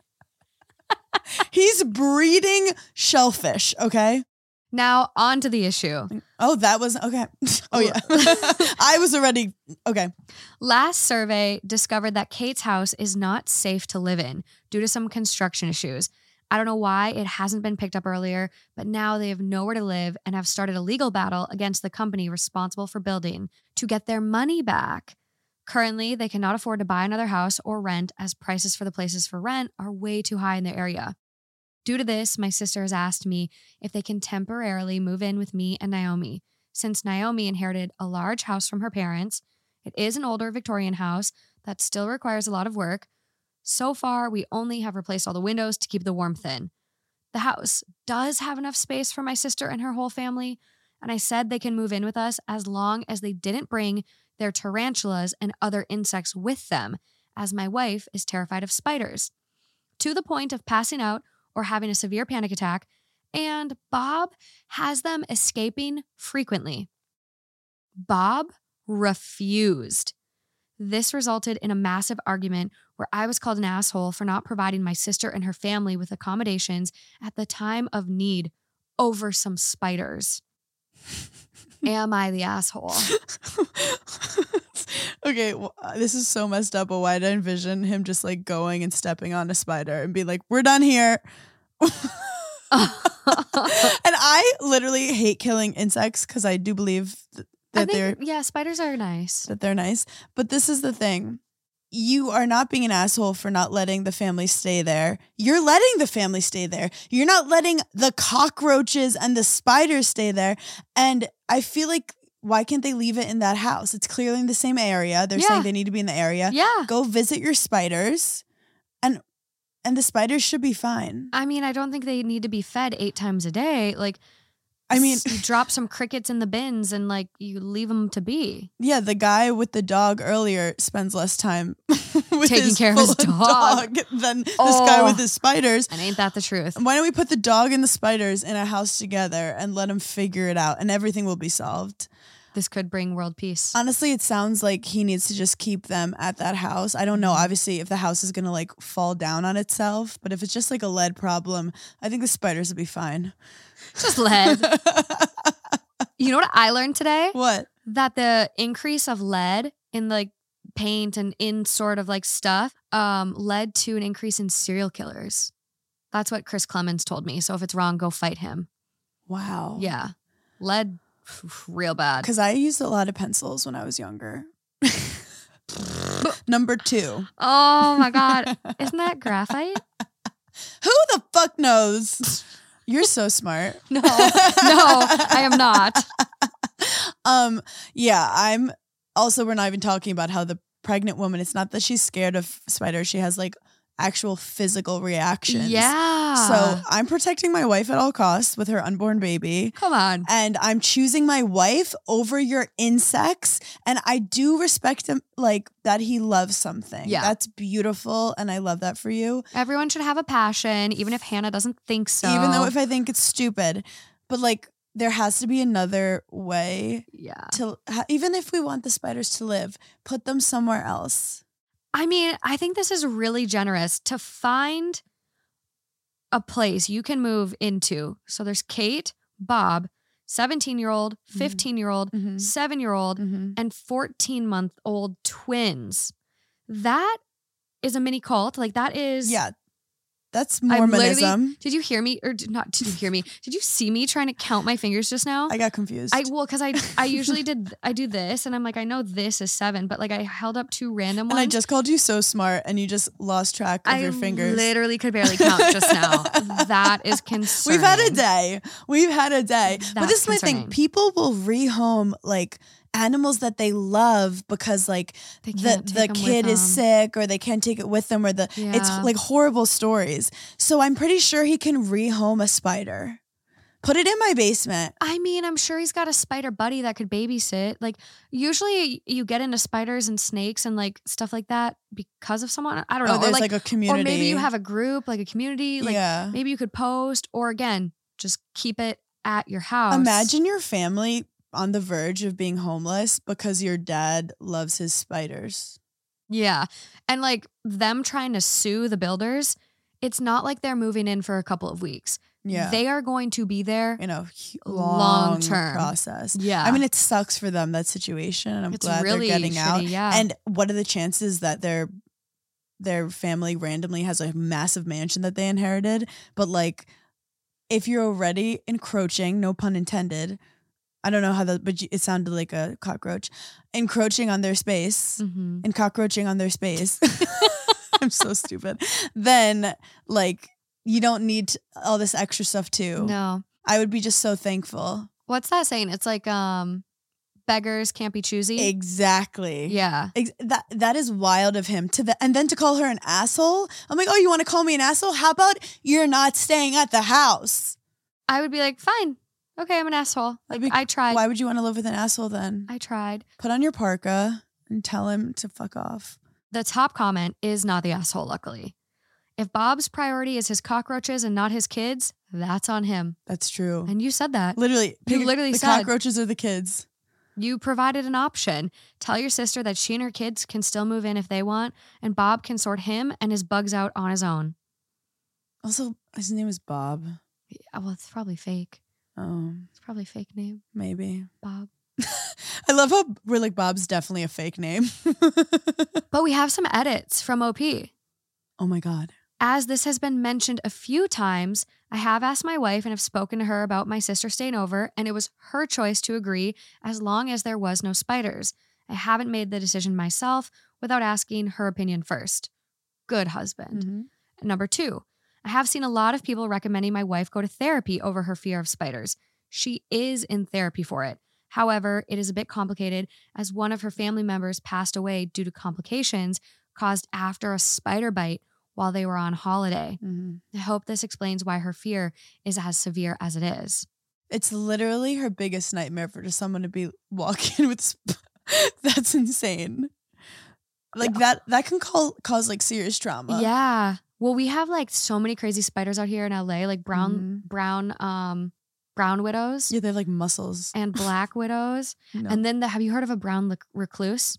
He's breeding shellfish, okay? Now, on to the issue. Oh, that was, okay. Oh, yeah. I was already, okay. Last survey discovered that Kate's house is not safe to live in due to some construction issues. I don't know why it hasn't been picked up earlier, but now they have nowhere to live and have started a legal battle against the company responsible for building to get their money back. Currently, they cannot afford to buy another house or rent as prices for the places for rent are way too high in their area. Due to this, my sister has asked me if they can temporarily move in with me and Naomi. since Naomi inherited a large house from her parents. It is an older Victorian house that still requires a lot of work. So far, we only have replaced all the windows to keep the warmth in. The house does have enough space for my sister and her whole family, and I said they can move in with us as long as they didn't bring their tarantulas and other insects with them, as my wife is terrified of spiders, to the point of passing out or having a severe panic attack, and Bob has them escaping frequently. Bob refused. This resulted in a massive argument where I was called an asshole for not providing my sister and her family with accommodations at the time of need over some spiders. Am I the asshole? Okay, well, this is so messed up, but why did I envision him just like going and stepping on a spider and be like, we're done here. And I literally hate killing insects because I do believe th- that I think, they're yeah, spiders are nice. That they're nice. But this is the thing. You are not being an asshole for not letting the family stay there. You're letting the family stay there. You're not letting the cockroaches and the spiders stay there. And I feel like, why can't they leave it in that house? It's clearly in the same area. They're Yeah. saying they need to be in the area. Yeah. Go visit your spiders, and and the spiders should be fine. I mean, I don't think they need to be fed eight times a day. Like, I mean, you drop some crickets in the bins and like you leave them to be. yeah, the guy with the dog earlier spends less time with Taking his care of his full dog. than this Oh. guy with his spiders. And ain't that the truth? Why don't we put the dog and the spiders in a house together and let them figure it out, and everything will be solved. This could bring world peace. Honestly, it sounds like he needs to just keep them at that house. I don't know, obviously, if the house is going to like fall down on itself, but if it's just like a lead problem, I think the spiders will be fine. Just lead. You know what I learned today? What? That the increase of lead in like paint and in sort of like stuff um, led to an increase in serial killers. That's what Chris Clemens told me. So if it's wrong, go fight him. Wow. Yeah. Lead, real bad. Because I used a lot of pencils when I was younger. Number two. Oh my God. Isn't that graphite? Who the fuck knows? You're so smart. No, no, I am not. Um, yeah, I'm also, we're not even talking about how the pregnant woman, it's not that she's scared of spiders. She has like actual physical reactions. Yeah. So I'm protecting my wife at all costs with her unborn baby. Come on. And I'm choosing my wife over your insects. And I do respect him, like that he loves something. Yeah. That's beautiful. And I love that for you. Everyone should have a passion, even if Hannah doesn't think so. Even though if I think it's stupid. But like, there has to be another way Yeah. to, even if we want the spiders to live, put them somewhere else. I mean, I think this is really generous to find a place you can move into. So there's Kate, Bob, seventeen-year-old, fifteen-year-old, Mm-hmm. seven-year-old, Mm-hmm. and fourteen-month-old twins. That is a mini cult. Like that is... Yeah. That's I literally- Mormonism. Did you hear me? Or did not did you hear me? Did you see me trying to count my fingers just now? I got confused. I well, because I I usually did I do this and I'm like, I know this is seven, but like I held up two random and ones. I just called you so smart and you just lost track of I your fingers. literally could barely count just now. That is concerning. We've had a day. We've had a day. but That's this is my thing. concerning. People will rehome like animals that they love because like They the can't the take 'em with kid is them. sick or they can't take it with them or the it's Yeah. like horrible stories. So I'm pretty sure he can rehome a spider. Put it in my basement. I mean, I'm sure he's got a spider buddy that could babysit. Like usually you get into spiders and snakes and like stuff like that because of someone. I don't know. Oh, or there's like, like, a community. or maybe you have a group, like a community. Like yeah. maybe you could post or again, just keep it at your house. Imagine your family on the verge of being homeless because your dad loves his spiders. Yeah. And like them trying to sue the builders, it's not like they're moving in for a couple of weeks. Yeah. They are going to be there. You know, hu- Long long term. process. Yeah. I mean, it sucks for them, that situation. And I'm It's glad really they're getting out. shitty, yeah. And what are the chances that their their family randomly has a massive mansion that they inherited? But like, if you're already encroaching, no pun intended, I don't know how that, but it sounded like a cockroach, encroaching on their space Mhm. and cockroaching on their space. I'm so stupid. Then like, you don't need all this extra stuff too. No. I would be just so thankful. What's that saying? It's like um, beggars can't be choosy. Exactly. Yeah. Ex- that that is wild of him to the and then to call her an asshole. I'm like, oh, you want to call me an asshole? How about you're not staying at the house? I would be like, fine. Okay, I'm an asshole. Like, Be, I tried. Why would you want to live with an asshole then? I tried. Put on your parka and tell him to fuck off. The top comment is not the asshole, luckily. If Bob's priority is his cockroaches and not his kids, that's on him. That's true. And you said that. Literally. You literally the said. cockroaches are the kids. You provided an option. Tell your sister that she and her kids can still move in if they want, and Bob can sort him and his bugs out on his own. Also, his name is Bob. Yeah, well, it's probably fake. Oh. It's probably a fake name. Maybe. Bob. I love how we're like, Bob's definitely a fake name. But we have some edits from O P. Oh my God. As this has been mentioned a few times, I have asked my wife and have spoken to her about my sister staying over, and it was her choice to agree as long as there was no spiders. I haven't made the decision myself without asking her opinion first. Good husband. Mm-hmm. Number two, I have seen a lot of people recommending my wife go to therapy over her fear of spiders. She is in therapy for it. However, it is a bit complicated as one of her family members passed away due to complications caused after a spider bite while they were on holiday. Mm-hmm. I hope this explains why her fear is as severe as it is. It's literally her biggest nightmare for just someone to be walking with. Sp- That's insane. Like Yeah. that. That can call, cause like serious trauma. Yeah. Well, we have like so many crazy spiders out here in L A, like brown, Mhm. brown, um, brown widows Yeah, they have like muscles. and black widows. No. And then the, have you heard of a brown lic- recluse?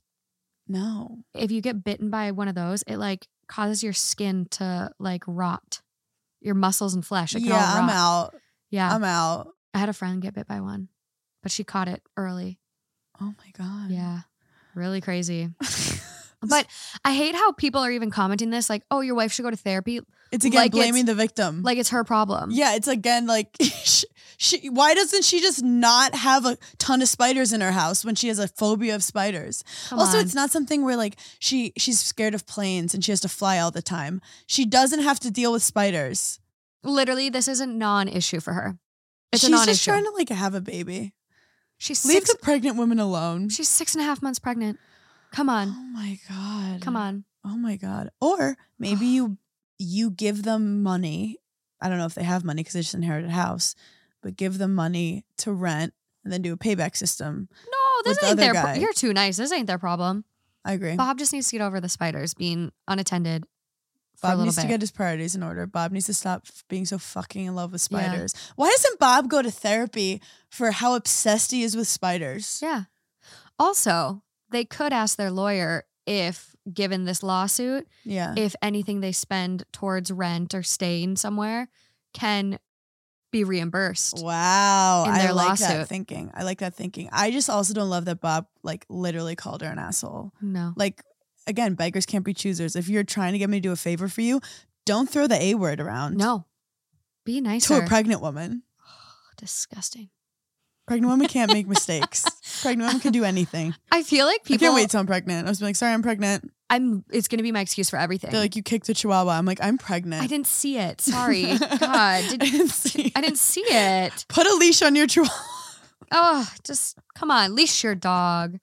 no. If you get bitten by one of those, it like causes your skin to like rot, your muscles and flesh. It can all Yeah, I'm rot. out. Yeah. I'm out. I had a friend get bit by one, but she caught it early. Oh my God. Yeah. Really crazy. But I hate how people are even commenting this, like, oh, your wife should go to therapy. It's again like blaming it's- the victim. Like it's her problem. Yeah, it's again like, she, she, why doesn't she just not have a ton of spiders in her house when she has a phobia of spiders? Come also, on. it's not something where like she she's scared of planes and she has to fly all the time. She doesn't have to deal with spiders. Literally, this is a non-issue for her. It's she's a non-issue. just trying to like have a baby. she's Leave six, the pregnant women alone. she's six and a half months pregnant. Come on. Oh my God. Come on. Oh my God. Or maybe you you give them money. I don't know if they have money because they just inherited a house, but give them money to rent and then do a payback system. No, this With the ain't other their pro- guy. You're too nice. This ain't their problem. I agree. Bob just needs to get over the spiders being unattended for a Bob little needs bit. to get his priorities in order. Bob needs to stop f- being so fucking in love with Yeah. spiders. Why doesn't Bob go to therapy for how obsessed he is with spiders? Yeah. Also, they could ask their lawyer if, given this lawsuit, Yeah. if anything they spend towards rent or staying somewhere can be reimbursed. Wow. in I their like that lawsuit. thinking. I like that thinking. I just also don't love that Bob like literally called her an asshole. No. Like, again, beggars can't be choosers. If you're trying to get me to do a favor for you, don't throw the A word around. No. Be To nicer. a pregnant woman. Disgusting. Pregnant women can't make mistakes. Pregnant women can do anything. I feel like I people can't wait till I'm pregnant. I was like, sorry, I'm pregnant. I'm it's gonna be my excuse for everything. They're like, you kicked a chihuahua. I'm like, I'm pregnant. I didn't see it. Sorry. God. Did, I didn't see I didn't see it. Put a leash on your chihuahua. Oh, just come on, leash your dog.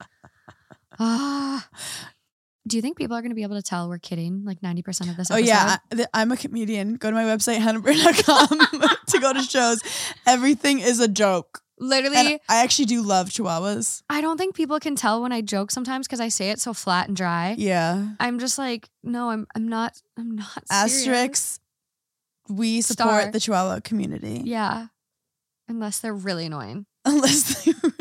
Ah. Do you think people are going to be able to tell we're kidding like ninety percent of this Oh episode? yeah, I, th- I'm a comedian. Go to my website, hannah burn dot com to go to shows. Everything is a joke. Literally, And I actually do love chihuahuas. I don't think people can tell when I joke sometimes because I say it so flat and dry. Yeah. I'm just like, no, I'm I'm not I'm not serious. Asterix, we support Star. the chihuahua community. Yeah. Unless they're really annoying. Unless they really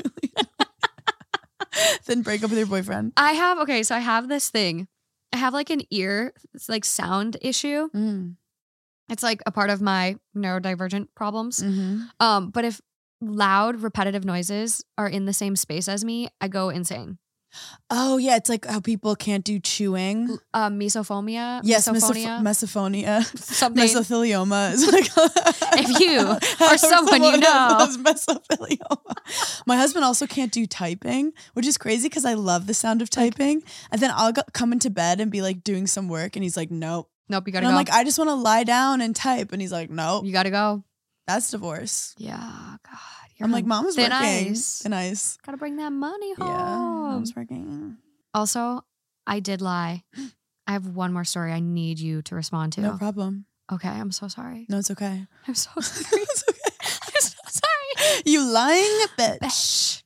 then break up with your boyfriend. I have okay, so I have this thing. I have like an ear, it's like sound issue. Mm. It's like a part of my neurodivergent problems. Mm-hmm. Um, but if loud, repetitive noises are in the same space as me, I go insane. Oh yeah, it's like how people can't do chewing. Um, misophonia, Yes, misophonia, misoph- mesophonia. something. Mesothelioma is like If you or someone you know. has mesothelioma. My husband also can't do typing, which is crazy because I love the sound of typing. And then I'll go, come into bed and be like doing some work, and he's like, "Nope." Nope, you And gotta I'm go. like, "I just want to lie down and type," and he's like, "Nope." you gotta go. That's divorce. Yeah, God, I'm like, Mom is thin working. ice. Thin ice. Gotta bring that money home. Yeah, Mom's working. Also, I did lie. I have one more story I need you to respond to. No problem. Okay, I'm so sorry. No, it's okay. I'm so sorry. It's okay. I'm so sorry. You lying bitch. Bitch.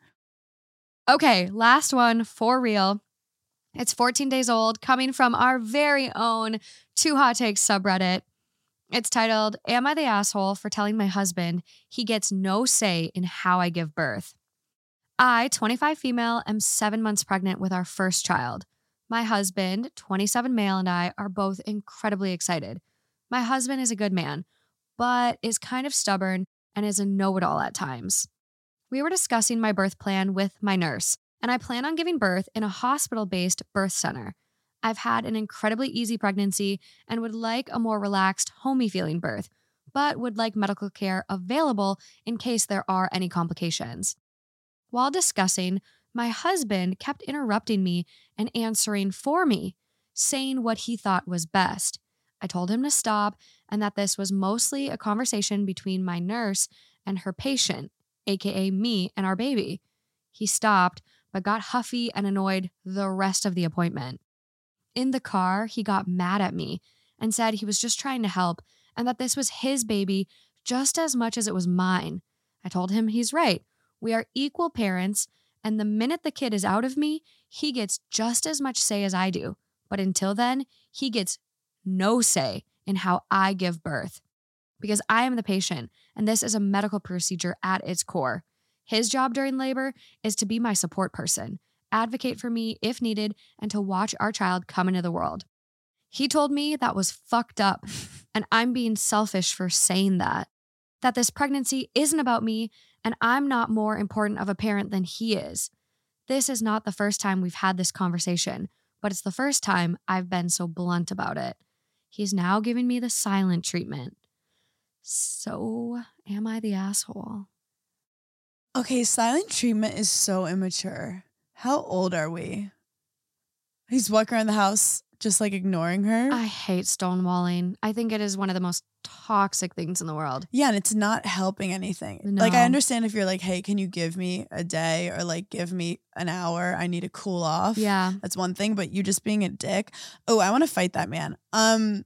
Okay, last one for real. It's fourteen days old, coming from our very own Two Hot Takes subreddit. It's titled, Am I the Asshole for Telling My Husband He Gets No Say in How I Give Birth? I, twenty-five female, am seven months pregnant with our first child. My husband, twenty-seven male, and I are both incredibly excited. My husband is a good man, but is kind of stubborn and is a know-it-all at times. We were discussing my birth plan with my nurse, and I plan on giving birth in a hospital-based birth center. I've had an incredibly easy pregnancy and would like a more relaxed, homey feeling birth, but would like medical care available in case there are any complications. While discussing, my husband kept interrupting me and answering for me, saying what he thought was best. I told him to stop and that this was mostly a conversation between my nurse and her patient, aka me and our baby. He stopped, but got huffy and annoyed the rest of the appointment. In the car, he got mad at me and said he was just trying to help and that this was his baby just as much as it was mine. I told him he's right. We are equal parents, and the minute the kid is out of me, he gets just as much say as I do. But until then, he gets no say in how I give birth. Because I am the patient, and this is a medical procedure at its core. His job during labor is to be my support person, advocate for me if needed, and to watch our child come into the world. He told me that was fucked up, and I'm being selfish for saying that. That this pregnancy isn't about me, and I'm not more important of a parent than he is. This is not the first time we've had this conversation, but it's the first time I've been so blunt about it. He's now giving me the silent treatment. So, am I the asshole? Okay, silent treatment is so immature. How old are we? He's walking around the house just like ignoring her. I hate stonewalling. I think it is one of the most toxic things in the world. Yeah, and it's not helping anything. No. Like, I understand if you're like, hey, can you give me a day or like give me an hour? I need to cool off. Yeah. That's one thing, but you just being a dick. Oh, I want to fight that man. Um.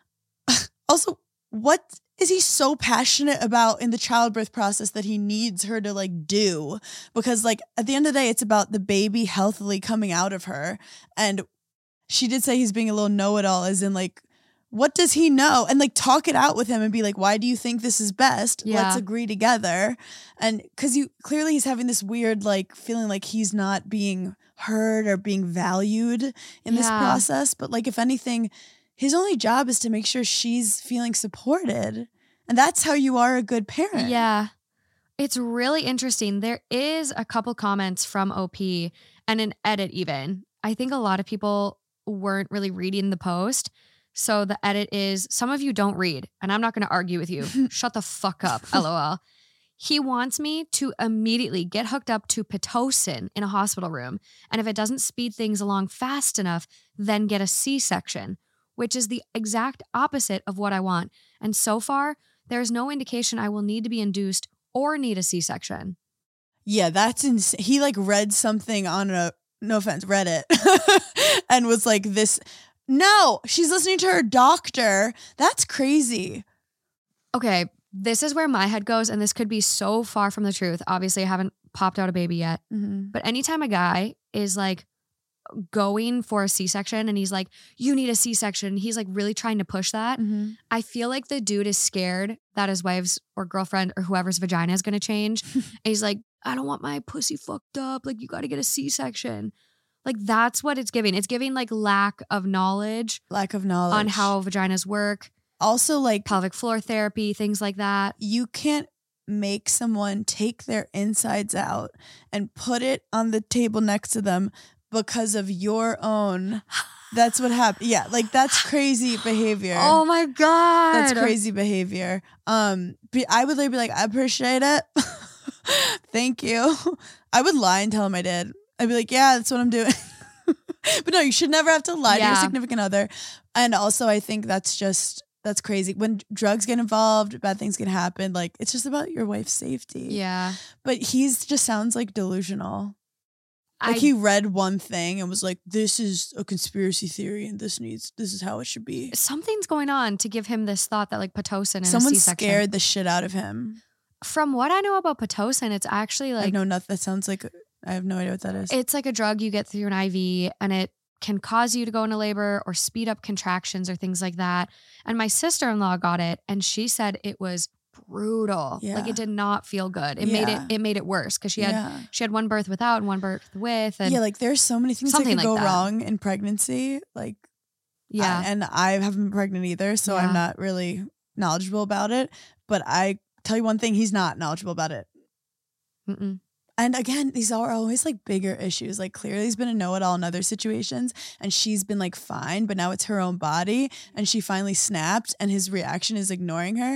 Also, what is he so passionate about in the childbirth process that he needs her to like do? Because like at the end of the day, it's about the baby healthily coming out of her. And she did say he's being a little know-it-all, as in like, what does he know? And like talk it out with him and be like, why do you think this is best? Yeah. Let's agree together. And because you clearly he's having this weird like feeling like he's not being heard or being valued in this Yeah. process. But like if anything, his only job is to make sure she's feeling supported. And that's how you are a good parent. Yeah. It's really interesting. There is a couple comments from O P and an edit even. I think a lot of people weren't really reading the post. So the edit is, some of you don't read, and I'm not going to argue with you. Shut the fuck up, lol. He wants me to immediately get hooked up to Pitocin in a hospital room. And if it doesn't speed things along fast enough, then get a C-section, which is the exact opposite of what I want. And so far, there's no indication I will need to be induced or need a C-section. Yeah, that's insane. He like read something on a, no offense, Reddit and was like this, no, she's listening to her doctor. That's crazy. Okay, this is where my head goes, and this could be so far from the truth. Obviously, I haven't popped out a baby yet. Mm-hmm. But anytime a guy is like going for a C-section and he's like, you need a C-section, he's like really trying to push that. Mm-hmm. I feel like the dude is scared that his wife's or girlfriend or whoever's vagina is going to change. And he's like, I don't want my pussy fucked up. Like, you got to get a C-section. Like, that's what it's giving. It's giving like lack of knowledge. Lack of knowledge. On how vaginas work. Also, like pelvic floor therapy, things like that. You can't make someone take their insides out and put it on the table next to them because of your own. That's what happened. Yeah, like that's crazy behavior. Oh my God. That's crazy behavior. Um, but I would literally be like, I appreciate it. Thank you. I would lie and tell him I did. I'd be like, yeah, that's what I'm doing. But no, you should never have to lie yeah. to your significant other. And also, I think that's just that's crazy. When drugs get involved, bad things can happen. Like, it's just about your wife's safety. Yeah. But he's just sounds like delusional. Like I, he read one thing and was like, this is a conspiracy theory and this needs, this is how it should be. something's going on to give him this thought that like Pitocin and Someone a C-section. scared the shit out of him. From what I know about Pitocin, it's actually like I know nothing. That sounds like, I have no idea what that is. it's like a drug you get through an I V and it can cause you to go into labor or speed up contractions or things like that. And my sister-in-law got it and she said it was brutal. Yeah. Like it did not feel good. It made it Yeah. it made it worse because she had yeah. she had one birth without and one birth with. And yeah, like there's so many things that something could like go that. wrong in pregnancy. Like, yeah. I- and I haven't been pregnant either, so Yeah. I'm not really knowledgeable about it. But I tell you one thing, he's not knowledgeable about it. Mm-mm. And again, these are always like bigger issues. Like clearly he's been a know-it-all in other situations and she's been like fine, but now it's her own body and she finally snapped and his reaction is ignoring her.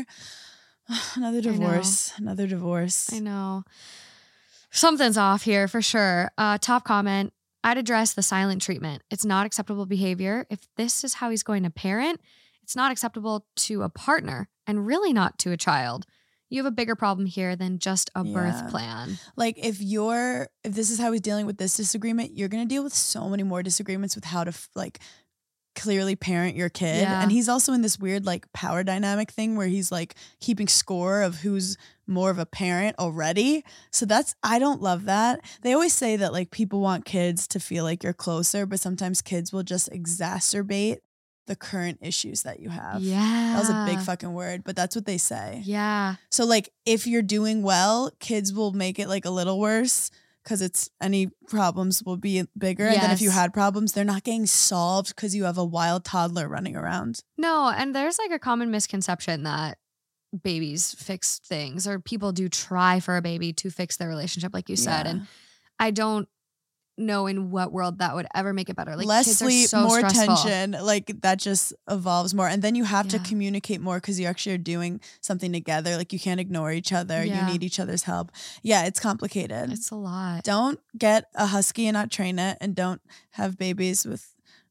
Another divorce. Another divorce. I know. Something's off here for sure. Uh, top comment. I'd address the silent treatment. It's not acceptable behavior. If this is how he's going to parent, it's not acceptable to a partner and really not to a child. You have a bigger problem here than just a Yeah. birth plan. Like if you're, if this is how he's dealing with this disagreement, you're going to deal with so many more disagreements with how to f- like clearly parent your kid. Yeah. And he's also in this weird like power dynamic thing where he's like keeping score of who's more of a parent already. So that's, I don't love that. They always say that like people want kids to feel like you're closer, but sometimes kids will just exacerbate the current issues that you have. Yeah. That was a big fucking word, but that's what they say. Yeah. So like if you're doing well, kids will make it like a little worse because it's any problems will be bigger. And then if you Yes. had problems, they're not getting solved because you have a wild toddler running around. No, and there's like a common misconception that babies fix things or people do try for a baby to fix their relationship, like you said. Yeah. And I don't know in what world that would ever make it better. Like Less kids are sleep, so more stressful. tension, like that just evolves more. And then you have to Yeah. communicate more because you actually are doing something together. Like you can't ignore each other. Yeah. You need each other's help. Yeah, it's complicated. It's a lot. Don't get a husky and not train it, and don't have babies with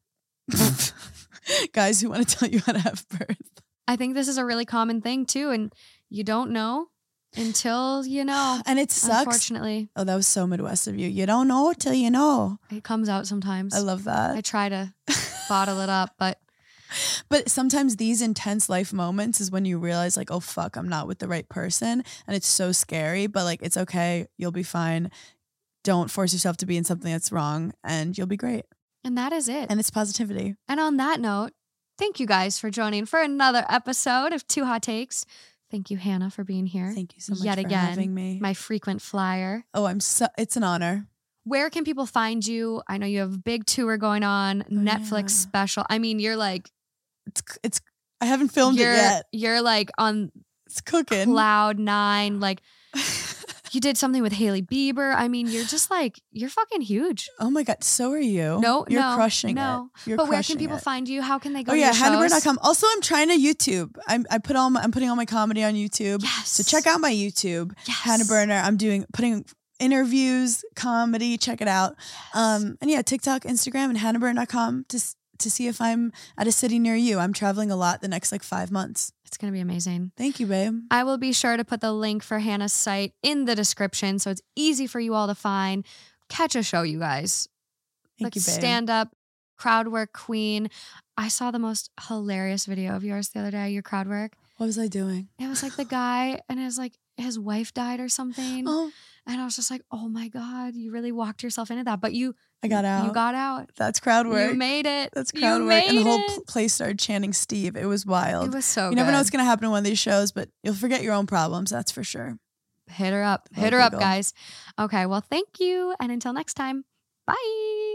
guys who want to tell you how to have birth. I think this is a really common thing too, and you don't know until you know. And it sucks. Unfortunately, Oh, that was so Midwest of you. You don't know till you know. it comes out sometimes. I love that. I try to bottle it up, but But sometimes these intense life moments is when you realize like, oh fuck, I'm not with the right person. And it's so scary, but like, it's okay. You'll be fine. Don't force yourself to be in something that's wrong and you'll be great. and that is it. And it's positivity. And on that note, thank you guys for joining for another episode of Two Hot Takes. Thank you, Hannah, for being here. Thank you so much Yet for again, having me. my frequent flyer. Oh, I'm so, it's an honor. Where can people find you? I know you have a big tour going on, Netflix yeah. special. I mean, you're like, It's, it's, I haven't filmed you're, it yet. you're like on It's cooking. cloud nine. Like, you did something with Hailey Bieber. I mean, you're just like, you're fucking huge. Oh my God. So are you. No, You're no, crushing no. it. You're But where can crushing people it. find you? How can they go Oh to yeah, your shows? hannah burn dot com. Also, I'm trying to YouTube. I'm I put all my, I'm putting all my comedy on YouTube. Yes. So check out my YouTube, Yes. Hannah Burner. I'm doing putting interviews, comedy. Check it out. Um, and yeah, TikTok, Instagram, and hannah burn dot com to s- to see if I'm at a city near you. I'm traveling a lot the next like five months. It's going to be amazing. Thank you, babe. I will be sure to put the link for Hannah's site in the description so it's easy for you all to find. Catch a show, you guys. Thank Like you, babe. stand up, crowd work queen. I saw the most hilarious video of yours the other day, your crowd work. What was I doing? It was like the guy and his like his wife died or something. Oh, And I was just like, oh my God, you really walked yourself into that. But you I got out. You got out. That's crowd work. You made it. That's You crowd work. made And the whole it. pl- place started chanting Steve. It was wild. It was so you good. never know what's going to happen in one of these shows, but you'll forget your own problems. That's for sure. Hit her up. Little Hit her up, giggle. guys. Okay, well, thank you. And until next time, bye.